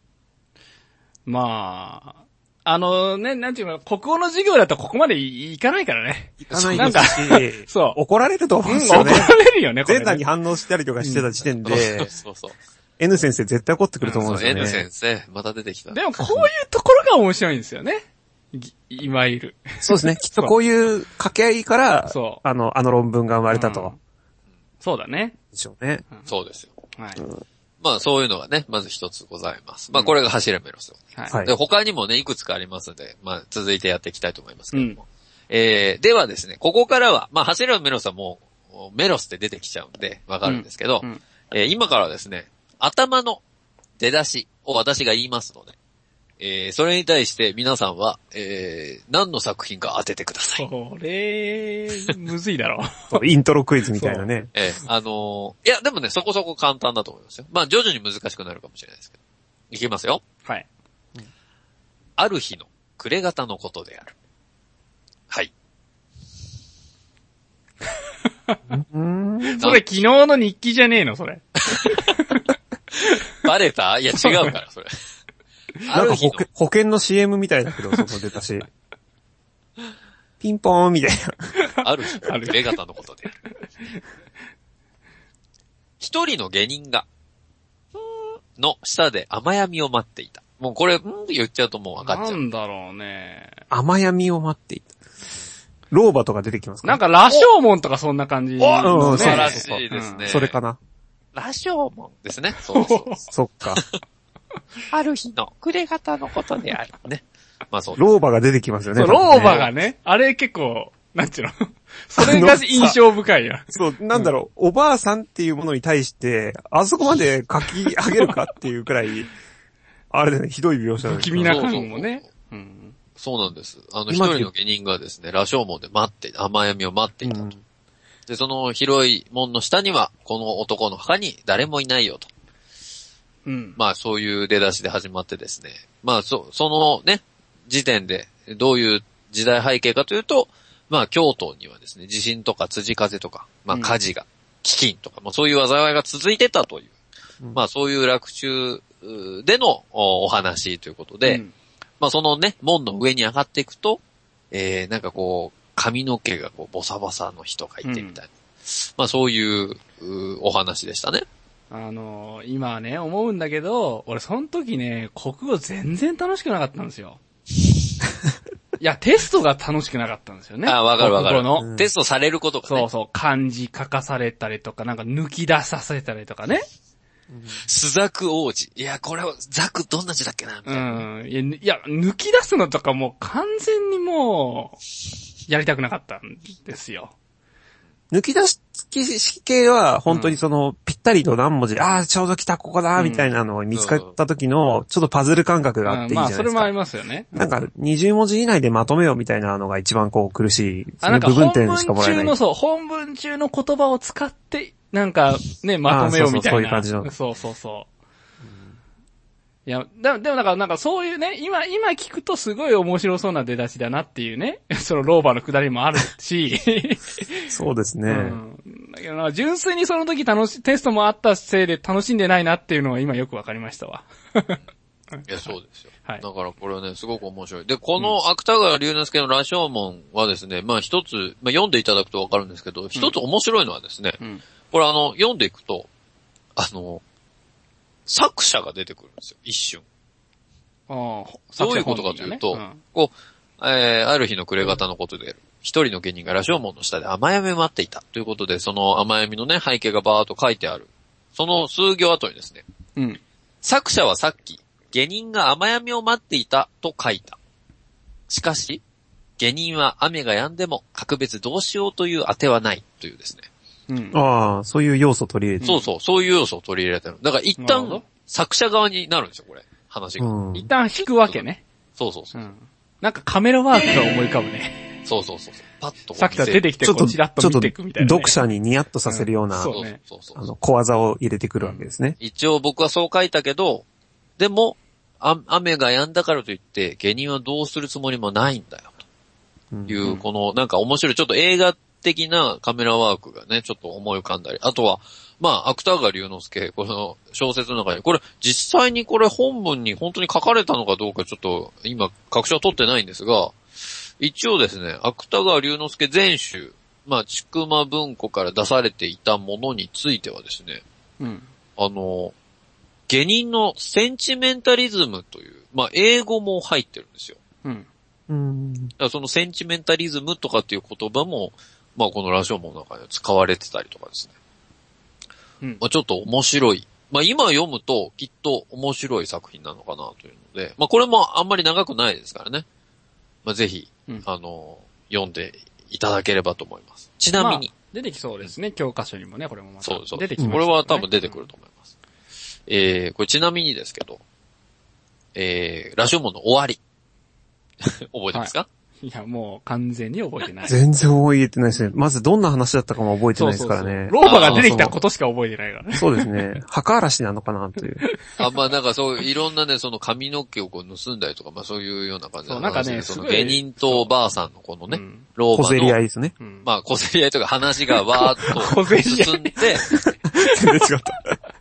まあ、あのね、なんていうの、国語の授業だとここまでいかないからね。 いかないですし、 そう。 怒られると思うんですよね。 うん、怒られるよね、これ、 ね。全裸に反応したりとかしてた時点で、 うん、そうそうそう。 N 先生絶対怒ってくると思うんですよね。 うん、N 先生、また出てきた。 でもこういうところが面白いんですよね。いわゆる。 そうですね。きっとこういう掛け合いから、そう。あの、あの論文が生まれたと。うん、 そうだね。 でしょうね。 うん、そうですよ。 はい。 うんまあそういうのがね、まず一つございます。まあこれが走れメロス。はい。で、他にもね、いくつかありますので、まあ続いてやっていきたいと思いますけども。うん、えー、ではですね、ここからは、まあ走れメロスはもう、メロスって出てきちゃうんで、わかるんですけど、うんうん、えー、今からはですね、頭の出だしを私が言いますので、えー、それに対して皆さんは、えー、何の作品か当ててください。 これ、むずいだろう。イントロクイズみたいなね。 えー、あのー、いや、でもね、そこそこ簡単だと思いますよ。まあ、徐々に難しくなるかもしれないですけど。いきますよ。 はい。 うん、ある日の暮れ方のことである。はい。 それ昨日の日記じゃねえの、それ。 バレた？いや、違うから、それ。 なんか保険、保険の シーエム みたいだけど、そこ出たし。ピンポーンみたいな。ある日の暮れ方のことである。一人の下人が、の下で甘闇を待っていた。もうこれ、んって言っちゃうともう分かっちゃう。 なんだろうね。 甘闇を待っていた。老婆とか出てきますか？ なんか、羅生門とかそんな感じ、ね。 お、うん、素晴らしいですね。 うん、それかな。 羅生門ですね。そうそう。 そっか。 ある日の暮れ方のことである。ね。まあそう。 老婆が出てきますよね。 そう、老婆がね。あれ結構、なんちゅうのそれが印象深いや。 そう、なんだろう、おばあさんっていうものに対して、あそこまで書き上げるかっていうくらい、あれだね、ひどい描写だね。 不気味な感もね。 うん。そうなんです。あの、一人の下人がですね、羅生門で待って、甘闇を待っていたと。うん、で、その広い門の下には、この男の墓に誰もいないよと。うん。まあそういう出だしで始まってですね。まあそ、そのね、時点でどういう時代背景かというと、まあ京都にはですね、地震とか辻風とか、まあ火事が、うん、飢饉とか、まあそういう災いが続いてたという、うん、まあそういう落中でのお話ということで、うん、まあそのね、門の上に上がっていくと、えー、なんかこう、髪の毛がこうボサボサの人がいてみたいな、うん、まあそういうお話でしたね。 あのー、今ね、思うんだけど、俺その時ね、国語全然楽しくなかったんですよ。いや、テストが楽しくなかったんですよね。 あ、わかるわかる。 国語の、 うん。テストされることがね。 そうそう、漢字書かされたりとか、なんか抜き出させたりとかね。 朱雀王子。いや、これは、ザクどんな字だっけなみたいな。 うん。いや、いや、抜き出すのとかもう完全にもう、やりたくなかったんですよ。 抜き出し系は、本当にその、ぴったりと何文字で、ああ、ちょうど来た、ここだ、みたいなのを見つかった時の、ちょっとパズル感覚があっていいじゃないですか。 まあ、それもありますよね。 なんか、にじゅうもじ以内でまとめようみたいなのが一番こう苦しい。 あ、なんか部分点本しかもらえない。 文中の、そう、本文中の言葉を使って、なんか、ね、まとめようみたいな。 そうそう、そういう感じの。 そうそうそう。いや、で, でもなんか、なんかそういうね、今、今聞くとすごい面白そうな出だしだなっていうね、その老婆のくだりもあるし。 そうですね。うん。 だけどな、純粋にその時楽し、テストもあったせいで楽しんでないなっていうのは今よくわかりましたわ。 いや、そうですよ。 はい。 だからこれはね、すごく面白い。で、この芥川龍之介の羅生門はですね、まあ一つ、まあ読んでいただくとわかるんですけど、一つ面白いのはですね、うん、これあの、読んでいくと、あの、作者が出てくるんですよ、一瞬。 ああ、 どういうことかというと、ねうん、こう、えー、ある日の暮れ方のことで、一人の芸人が羅生門の下で甘闇を待っていたということで、その甘闇のね、背景がバーっと書いてある。その数行後にですね、うん、作者はさっき、下人が甘闇を待っていたと書いた。しかし、下人は雨が止んでも格別どうしようという当てはないというですね。 うん、ああ、そういう要素を取り入れてる。 そうそう、そういう要素を取り入れてる。だから一旦、作者側になるんですよ、これ。話が。 うん、一旦引くわけね。 そうそうそう。うん、 なんかカメラワークが思い浮かぶね。 そうそうそう。パッと。 さっきから出てきて、こうチラッと見ていくみたいな、ね。 読者にニヤッとさせるような、うん、そうね。あの、小技を入れてくるわけですね。 うん、一応僕はそう書いたけど、でも、あ雨が止んだからといって、下人はどうするつもりもないんだよ。という、うん、この、なんか面白い、ちょっと映画的なカメラワークがね、ちょっと思い浮かんだり。あとは、まあ、芥川龍之介、この小説の中に、これ、実際にこれ本文に本当に書かれたのかどうかちょっと、今、確証は取ってないんですが、一応ですね、芥川龍之介全集、まあ、ちくま文庫から出されていたものについてはですね、うん、あの、下人のセンチメンタリズムという、まあ、英語も入ってるんですよ。うん。うん。だからそのセンチメンタリズムとかっていう言葉も、まあ、この羅生門の中で使われてたりとかですね。うん。まあ、ちょっと面白い。まあ、今読むときっと面白い作品なのかなというので、まあ、これもあんまり長くないですからね。まあ、ぜひ、うん、あの、読んでいただければと思います。ちなみに。まあ、 出てきそうですね。教科書にもね、これもまた。 そうそう。 出てきます、ね。 これは多分出てくると思います。うん、えー、これちなみにですけど、えー、羅生門の終わり。覚えてますか？ はい、いや、もう完全に覚えてない。 全然覚えてないですね。まずどんな話だったかも覚えてないですからね。そうそうそう、 老婆が出てきたことしか覚えてないからね。 そうですね。墓荒らしなのかなという。 あ、まあなんかそう、いろんなね、その髪の毛をこう盗んだりとか、まあそういうような感じで。 そう、なんかね、 その芸人とばあさんのこのね、うん、老婆の。 小競り合いですね。 うん、まあ小競り合いとか話がわーっと進んで。 全然違った。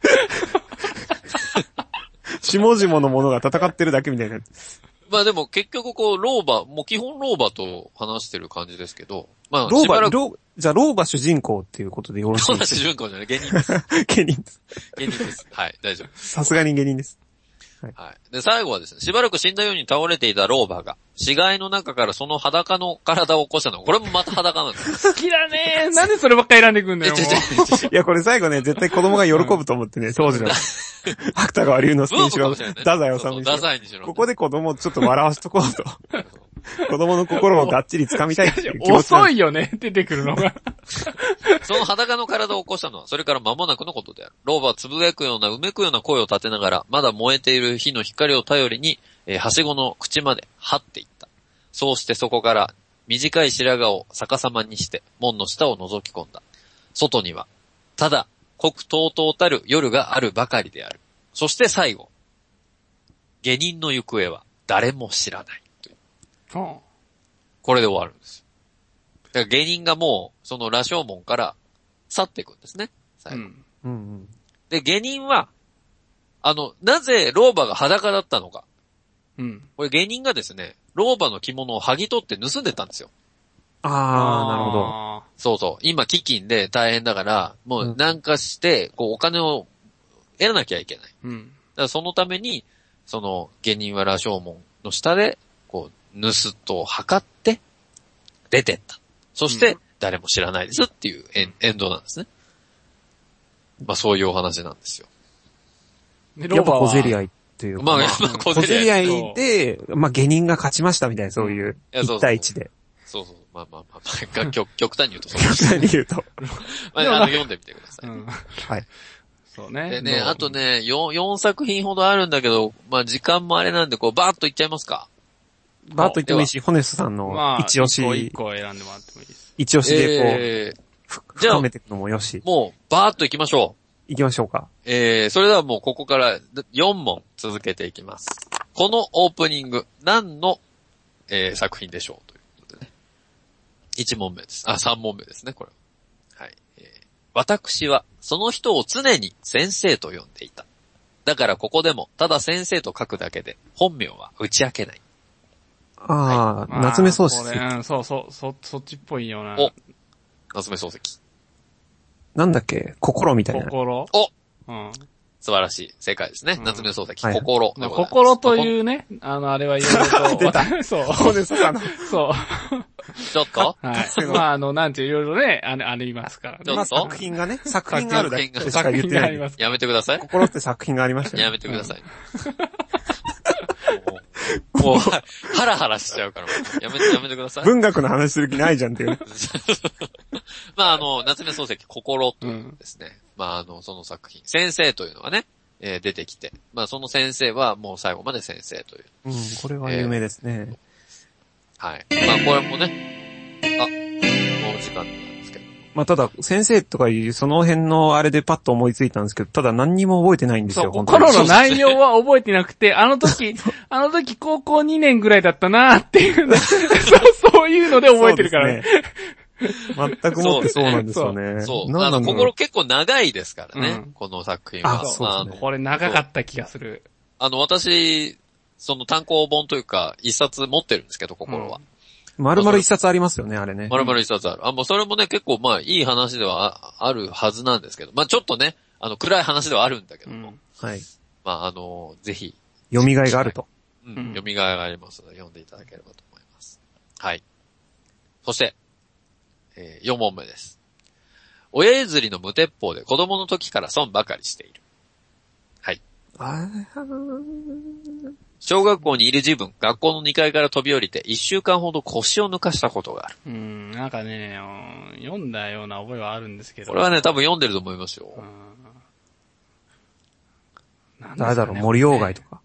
下々の者が戦ってるだけみたいな。 まあでも結局こう、老婆、もう基本老婆と話してる感じですけど、まあ老婆、老、じゃあ老婆主人公っていうことでよろしいですか？ 老婆主人公じゃない、芸人です。 芸人です。 芸人です。はい、大丈夫です。 さすがに芸人です。 はい。はい。で、最後はですね、しばらく死んだように倒れていた老婆が、死骸の中からその裸の体を起こしたの。これもまた裸なんです。 好きだねー。なんでそればっかり選んでくんだよ。 いや、これ最後ね、絶対子供が喜ぶと思ってね、当時の。芥川龍之介にしろ、太宰治にしろ。 太宰にしろ。 ここで子供をちょっと笑わしとこうと。子供の心をがっちり掴みたいっていう気持ち。 遅いよね、出てくるのが。 その裸の体を起こしたのは、それから間もなくのことである。老婆はつぶやくような、うめくような声を立てながら、まだ燃えている火の光を頼りに、えー、はしごの口まで張っていった。そうしてそこから、短い白髪を逆さまにして、門の下を覗き込んだ。外には、ただ、刻とうとうたる夜があるばかりである。そして最後、下人の行方は誰も知らない。 はあ、 これで終わるんですよ。だから芸人がもう、その羅生門から去っていくんですね。最後。うんうんうん、で、芸人は、あの、なぜ老婆が裸だったのか。うん、これ芸人がですね、老婆の着物を剥ぎ取って盗んでったんですよ。 あー、なるほど。 そうそう。今、飢饉で大変だから、もうなんかして、こう、お金を得らなきゃいけない。うん、だからそのために、その、芸人は羅生門の下で、こう、盗人を測って、出てった。そして、誰も知らないですっていうエン、エンドなんですね。まあそういうお話なんですよ。 やっぱ小競り合いっていうか。 まあ、まあ、小競り合い。 小競り合いで、まあ芸人が勝ちましたみたいな、そういう、一対一で。 そうそう。 まあまあまあ、まあ、極極端に言うとそうで極す。 端に言うと。 まあ、あの、読んでみてください。うん、 はい。 そうね。 でね、あとね、よん、よんさく品ほどあるんだけど、まあ時間もあれなんで、こう、バーッといっちゃいますか。 バーッといってもいいし、ホネストさんの一押し。 まあ、一個選んでもらってもいいです。 一押しでこう、えー、深めていくのもよし。 もう、バーッといきましょう。いきましょうか。 えー、それではもうここからよん問続けていきます。このオープニング、何の、えー、作品でしょうということでね。いち問目です。あ、さん問目ですね、これ。はい。えー、私は、その人を常に先生と呼んでいた。だからここでも、ただ先生と書くだけで、本名は打ち明けない。 ああ、はい、夏目漱石。 うん、そうそう、そ、そっちっぽいような。 お、夏目漱石。 なんだっけ、心みたいな。 心お、 うん。 素晴らしい。正解ですね。うん、夏目漱石、はい、心でございます。 心というね、あの、あれはいろいろと。 出た。そう。そうです、あの。 そう。 ちょっとはい。まあ、あの、なんていろいろね、あれ、ありますからね。 まあ、作品がね、作品があるだけしか言ってない。 やめてください。 心って作品がありましたね。 やめてください。うん、もう、ハラハラしちゃうから、やめて、やめてください。 文学の話する気ないじゃんっていう。 まあ、あの、夏目漱石、心というですね。うん、まあ、あの、その作品、先生というのがね、えー、出てきて、まあ、その先生はもう最後まで先生という。 うん、これは有名ですね。えー、はい。まあ、これもね、あ、もう時間なんですけど。 まあ、ただ、先生とかいう、その辺のあれでパッと思いついたんですけど、ただ何にも覚えてないんですよ、 本当に。心の内容は覚えてなくて、あの時、あの時高校にねんぐらいだったなーっていう、そう、そういうので覚えてるからね。 全くもってそうなんですよね。 そう。そうあの、心結構長いですからね、うん、この作品は。 あ、そうですね。これ長かった気がする。 あの、私、その単行本というか、一冊持ってるんですけど、心は。 うん、丸々一冊ありますよね、あれね。 丸々一冊ある。あ、もうそれもね、結構まあ、いい話ではあるはずなんですけど、まあちょっとね、あの、暗い話ではあるんだけども。うん、 はい。 まああの、ぜひ。 読みがいがあると。 うん、読みがいがありますので、読んでいただければと思います。はい。そして、えー、よん問目です。親譲りの無鉄砲で子供の時から損ばかりしている。はい。小学校にいる自分、学校のにかいから飛び降りていっしゅうかんほど腰を抜かしたことがある。 うーん、なんかね、読んだような覚えはあるんですけど。 これはね、多分読んでると思いますよ。 ね、誰だろう、森鴎外とか。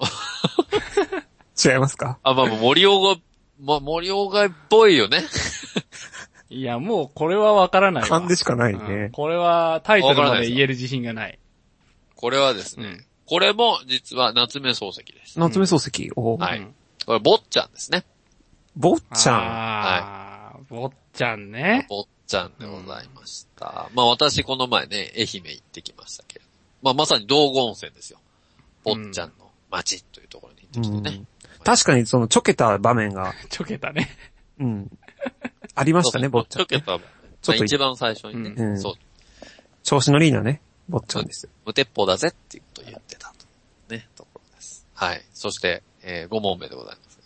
違いますか？ あ、まあ森鴎外、まあ森鴎外っぽいよね。 いや、もうこれはわからないわ。 勘でしかないね、うん。 これはタイトルまで言える自信がない。 これはですね、うん、これも実は夏目漱石です。 夏目漱石、おはい。これ、坊ちゃんですね。 坊ちゃん。 はい。坊ちゃんね。 坊ちゃんでございました。うん、まあ私この前ね、愛媛行ってきましたけど。まあまさに道後温泉ですよ。坊ちゃんの町というところに行ってきてね。 うん、確かにそのちょけた場面が。 ちょけたね。 うん。ありましたね、坊ちゃん、ね。 ちょけた。ちょっと一番最初にね。うん、そう。 調子のリーナね、坊ちゃんです。 無鉄砲だぜっていうことを言ってたと。ね、ところです。はい。そして、えー、ご問目でございます。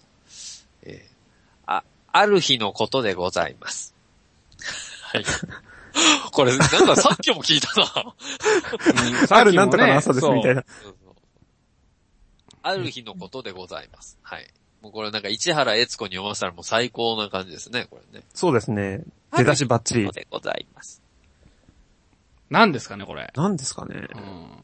えー、あ、ある日のことでございます。はい。これ、なんかさっきも聞いたな。 うん、あるなんとかの朝ですみたいな。そうそうある日のことでございます。はい。もうこれなんか市原悦子に読ませたらもう最高な感じですね、これね。 そうですね。出だしバッチリ。 でございます。 何ですかね、これ。 何ですかね。うん、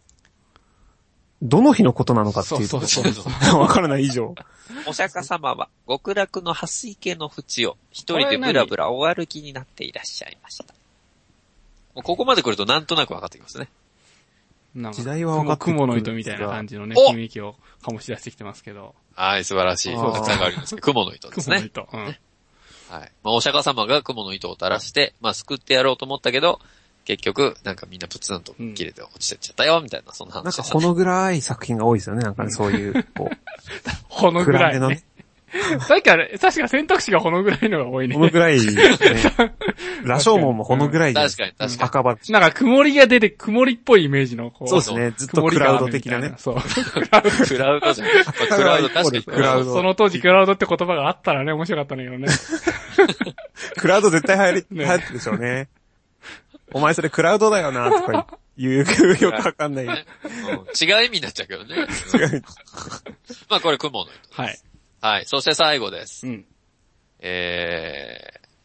どの日のことなのかっていうと。そうそうそうそう。わからない以上。 お釈迦様は極楽の蓮池の淵を一人でブラブラお歩きになっていらっしゃいました。もうここまで来るとなんとなく分かってきますね。 なんか時代は分かってくる。 雲の糸みたいな感じのね、雰囲気を醸し出してきてますけど。 はい、素晴らしい。たくさんがありますけど、雲の糸ですね。 雲の糸。うん。はい。 まあ、お釈迦様が雲の糸を垂らして、まあ、救ってやろうと思ったけど、結局、なんかみんなプツンと切れて落ちてっちゃったよ、みたいな、そんな話です、ね。 なんかほの暗い作品が多いですよね、なんかね、そういう、こう。 ほの暗い、ね。さっきあれ、確か選択肢がほのぐらいのが多いね。 ほのぐらいですね。羅生門もほのぐらいです。 確かに、確かに。 赤羽。 なんか曇りが出て、曇りっぽいイメージの、こう。 そうですね。ずっとクラウド的なね。 そう。 クラウド。クラウドじゃん。クラウド、確かにクラウド。 その当時クラウドって言葉があったらね、面白かったんだけどね。 クラウド絶対流行り、流行ってるでしょうね。お前それクラウドだよな、とか言う、よくわかんない。違う意味になっちゃうけどね。 違う。 まあこれ雲の糸です。 はい。 はい。そして最後です。 うん。 えー、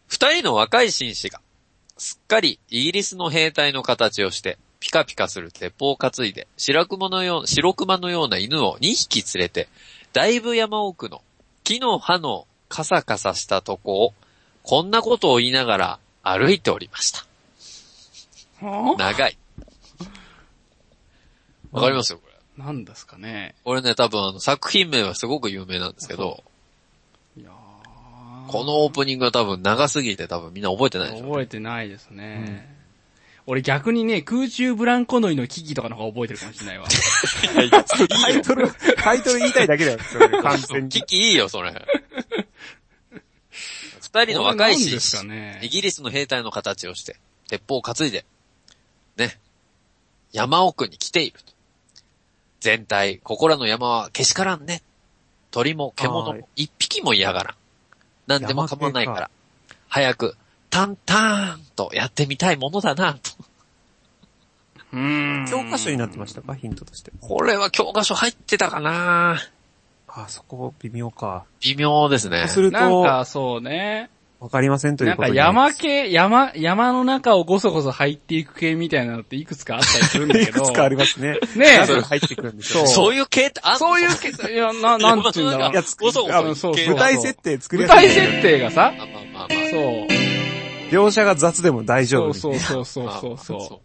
二人の若い紳士が、すっかりイギリスの兵隊の形をして、ピカピカする鉄砲を担いで、白熊のよう、白熊のような犬をにひき連れて、だいぶ山奥の木の葉のカサカサしたとこを、こんなことを言いながら歩いておりました。長い。わかりますよ、これ。 何ですかね。 これね、多分あの作品名はすごく有名なんですけど、いやこのオープニングは多分長すぎて多分みんな覚えてないでしょ、ね。 覚えてないですね。うん、俺逆にね、空中ブランコ乗りの危機とかの方が覚えてるかもしれないわ。 いやいやタイトル、タイトル言いたいだけだよ、それ完全に。 危機いいよ、それ。二人の若い紳士、 ね、 イギリスの兵隊の形をして、鉄砲を担いで、ね、山奥に来ていると。全体、ここらの山はけしからんね。鳥も獣も一匹も嫌がらん。なんでも構わないから、早く、タンターンとやってみたいものだな、と。 うーん。教科書になってましたか、ヒントとして。 これは教科書入ってたかな。 あ、そこ微妙か。 微妙ですね。 そうすると、 なんかそうね。 わかりませんということで。 なんか山系、山、山の中をごそごそ入っていく系みたいなのっていくつかあったりするんだけど。 いくつかありますね。 ねえ。 それ入ってくるんですよ。 そういう系ってあんの？ そういう系、いや、な、なんていうんだろう。 いや、つく、 ごそごそそうそう。舞台設定作りやすい。舞台設定がさ、 まあまあまあまあ、 そう。 描写が雑でも大丈夫。 そうそうそうそうそう。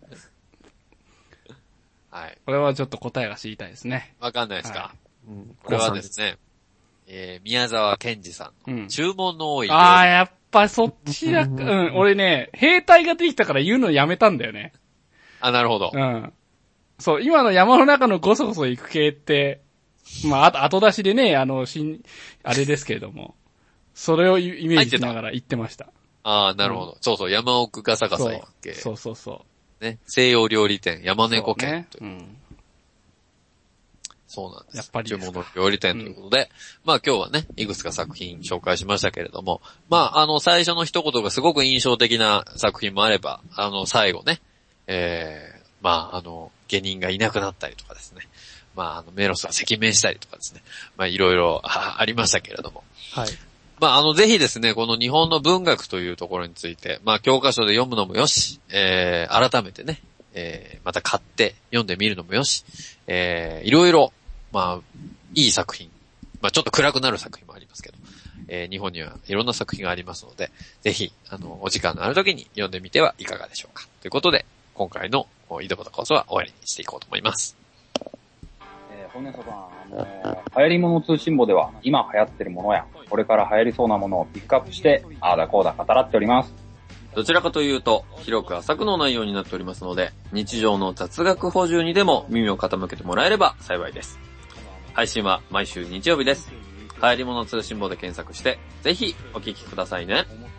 はい。 これはちょっと答えが知りたいですね。 わかんないですか、はい、 うん、 これはですね、えー、宮沢賢治さんの注文の多い、 うん、ああ、やっぱそっちだ、うん、俺ね、兵隊ができたから言うのやめたんだよね。 あ、なるほど。 うん。そう、今の山の中のごそごそ行く系って、まあ、あと、後出しでね、あの、しん、あれですけれども、それをイメージしながら言ってました。 ああ、なるほど、うん。そうそう、山奥ガサガサ行く系。 そうそうそう。 ね、西洋料理店、山猫県という。そうね、うん。そうなんです。 やっぱり注文の料理店ということで、うん、まあ今日はね、いくつか作品紹介しましたけれども、まああの最初の一言がすごく印象的な作品もあれば、あの最後ね、えー、まああの、下人がいなくなったりとかですね、まああのメロスが赤面したりとかですね、まあいろいろありましたけれども、 はい。 まああのぜひですね、この日本の文学というところについて、まあ教科書で読むのもよし、えー、改めてね、えー、また買って読んでみるのもよし、えー、いろいろまあ、いい作品。まあちょっと暗くなる作品もありますけど、えー、日本にはいろんな作品がありますので、ぜひ、あの、お時間のある時に読んでみてはいかがでしょうか。ということで、今回の井戸端コースは終わりにしていこうと思います。 えー、本年さん、あのー、流行り物通信簿では、今流行ってるものや、これから流行りそうなものをピックアップして、ああだこうだ語らっております。 どちらかというと、広く浅くの内容になっておりますので、日常の雑学補充にでも耳を傾けてもらえれば幸いです。配信は毎週日曜日です。流行り物通信簿で検索して、ぜひお聞きくださいね。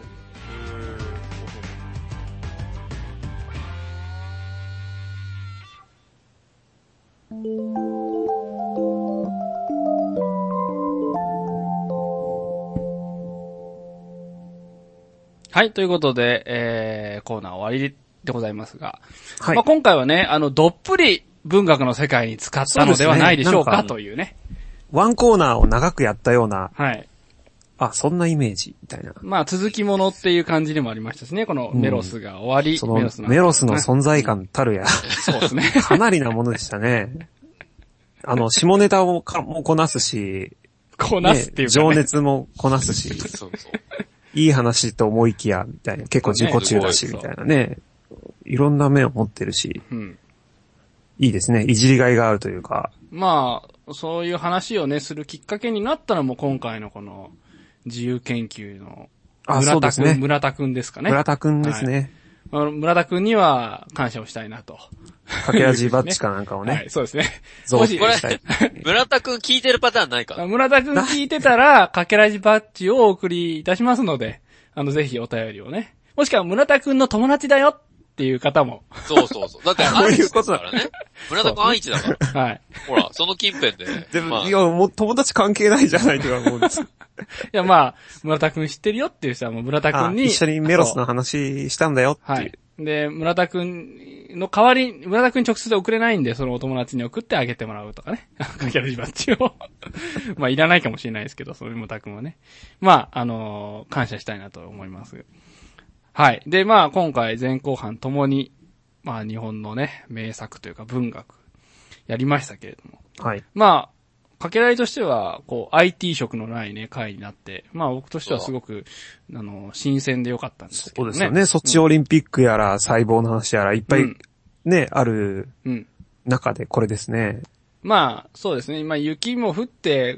はい、ということで、えー、コーナー終わりでございますが、 はい。 まあ、今回はね、あの、どっぷり文学の世界に使ったのではないでしょうか、というね。 ワンコーナーを長くやったような、 はい。 あ、そんなイメージ、みたいな。 まあ、続きものっていう感じでもありましたしね、このメロスが終わり、うん、 そのメロスの、 メロスの存在感たるや。 そうですね。 かなりなものでしたね。あの、下ネタをかもこなすし、 こなすっていうか、ね、 情熱もこなすし、そうそういい話と思いきや、みたいな。結構自己中だし、みたいなね。いろんな面を持ってるし、うん、いいですね。いじりがいがあるというか。 まあ、そういう話をね、するきっかけになったのも今回のこの自由研究の村田くん、ね、村田くんですかね。 村田くんですね。 はい、あの村田くんには感謝をしたいなと。 かけ味バッジかなんかをね。 はい、そうですね。 もし、これ、 村田くん聞いてるパターンないか村田くん聞いてたら、かけらじバッジをお送りいたしますので、あの、ぜひお便りをね。もしくは村田くんの友達だよっていう方も。 そうそうそう。だって愛知だからね。村田くん愛知だから。 はい。 ほら、その近辺で。 でも、まあ、いや、もう友達関係ないじゃないとか思うんです。いや、まあ、村田くん知ってるよっていう人はもう村田くんに。 一緒にメロスの話したんだよっていう。はい。 で、村田くんの代わり、村田くん直接送れないんで、そのお友達に送ってあげてもらうとかね。かけらじバッジを。まあ、いらないかもしれないですけど、その村田くんはね。まあ、あのー、感謝したいなと思います。 はい。で、まあ今回前後半ともに、まあ日本のね、名作というか文学、やりましたけれども。 はい。 まあ、かけらいとしては、こう、アイティー 色のないね、回になって、まあ僕としてはすごく、あの、新鮮でよかったんですけどね。 そうですよね。ソチオリンピックやら、細胞の話やら、いっぱいね、うん、ある中でこれですね。 まあ、そうですね。まあ雪も降って、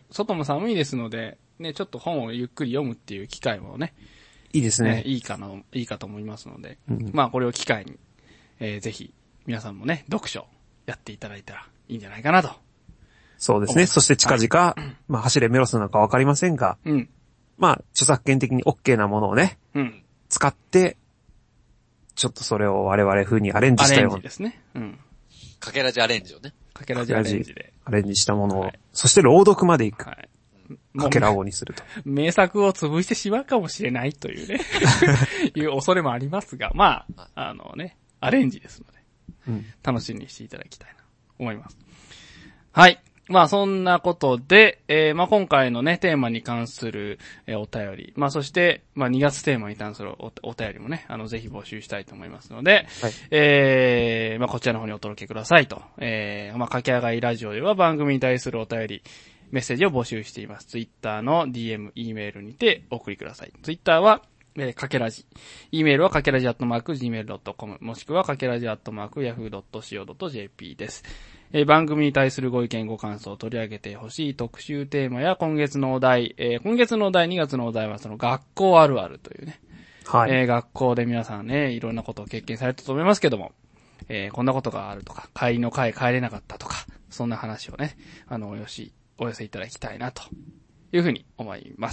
外も寒いですので、ね、ちょっと本をゆっくり読むっていう機会もね。 いいですね。 ねいいかな、いいかと思いますので。うん、まあこれを機会に、えー、ぜひ、皆さんもね、読書やっていただいたらいいんじゃないかなと。 そうですね。そして近々、はい、まあ走れメロスなのかわかりませんが、うん、まあ著作権的に OK なものをね、うん、使って、ちょっとそれを我々風にアレンジしたような。 アレンジですね。うん。 かけらじアレンジをね。 かけらじアレンジで。 アレンジしたものを、はい、そして朗読までいく。はい。かけら王にすると。 名作を潰してしまうかもしれないというね、いう恐れもありますが、まあ、あのね、アレンジですので、うん、楽しみにしていただきたいなと思います。はい。まあそんなことで、えー、まあ今回のね、テーマに関する、えー、お便り、まあそして、まあにがつテーマに関する お, お便りもね、あのぜひ募集したいと思いますので、はい、えー、まあこちらの方にお届けくださいと。えー、まあかけあがいラジオでは番組に対するお便り、メッセージを募集しています。ツイッターの ディーエム、E メールにてお送りください。ツイッターは、えー、かけらじ。E メールはかけらじアットマーク ジーメールドットコム、もしくはかけらじアットマークヤフードットシーオードットジェーピー です。えー、番組に対するご意見ご感想を取り上げてほしい特集テーマや今月のお題、えー、今月のお題にがつのお題はその学校あるあるというね。はい。えー、学校で皆さんね、いろんなことを経験されたと思いますけども、えー、こんなことがあるとか、帰りの会帰れなかったとか、そんな話をね、あの、およし、お寄せいただきたいなというふうに思います。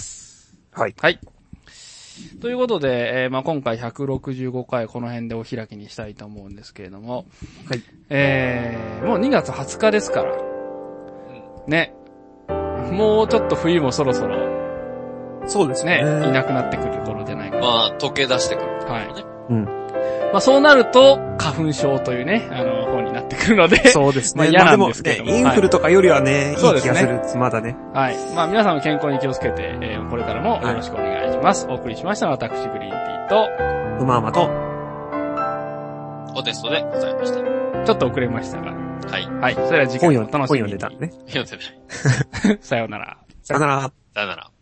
はい。 はい。ということで、えー、まあ今回ひゃくろくじゅうごかいこの辺でお開きにしたいと思うんですけれども、はい。えー、もうにがつはつかですから、ね。もうちょっと冬もそろそろ、 そうですね。 ね、いなくなってくる頃じゃないかな。 まあ、溶け出してくる、ね。はい。 うん。 まあそうなると、花粉症というね、あの、方になってくるので。 そうですね。 まあ嫌なんですけども。 まあ、でもね、インフルとかよりはね、はい、いい気がする、ね、まだね。 はい。まあ皆さんの健康に気をつけて、えー、これからもよろしくお願いします。はい、お送りしました私、グリーンティーと、 うまうまと、 おテストでございました。 ちょっと遅れましたが。 はい。 はい。それでは次回もお楽しみに。 本読んでたね。 読んでない。 さようなら。 さようなら。 さようなら。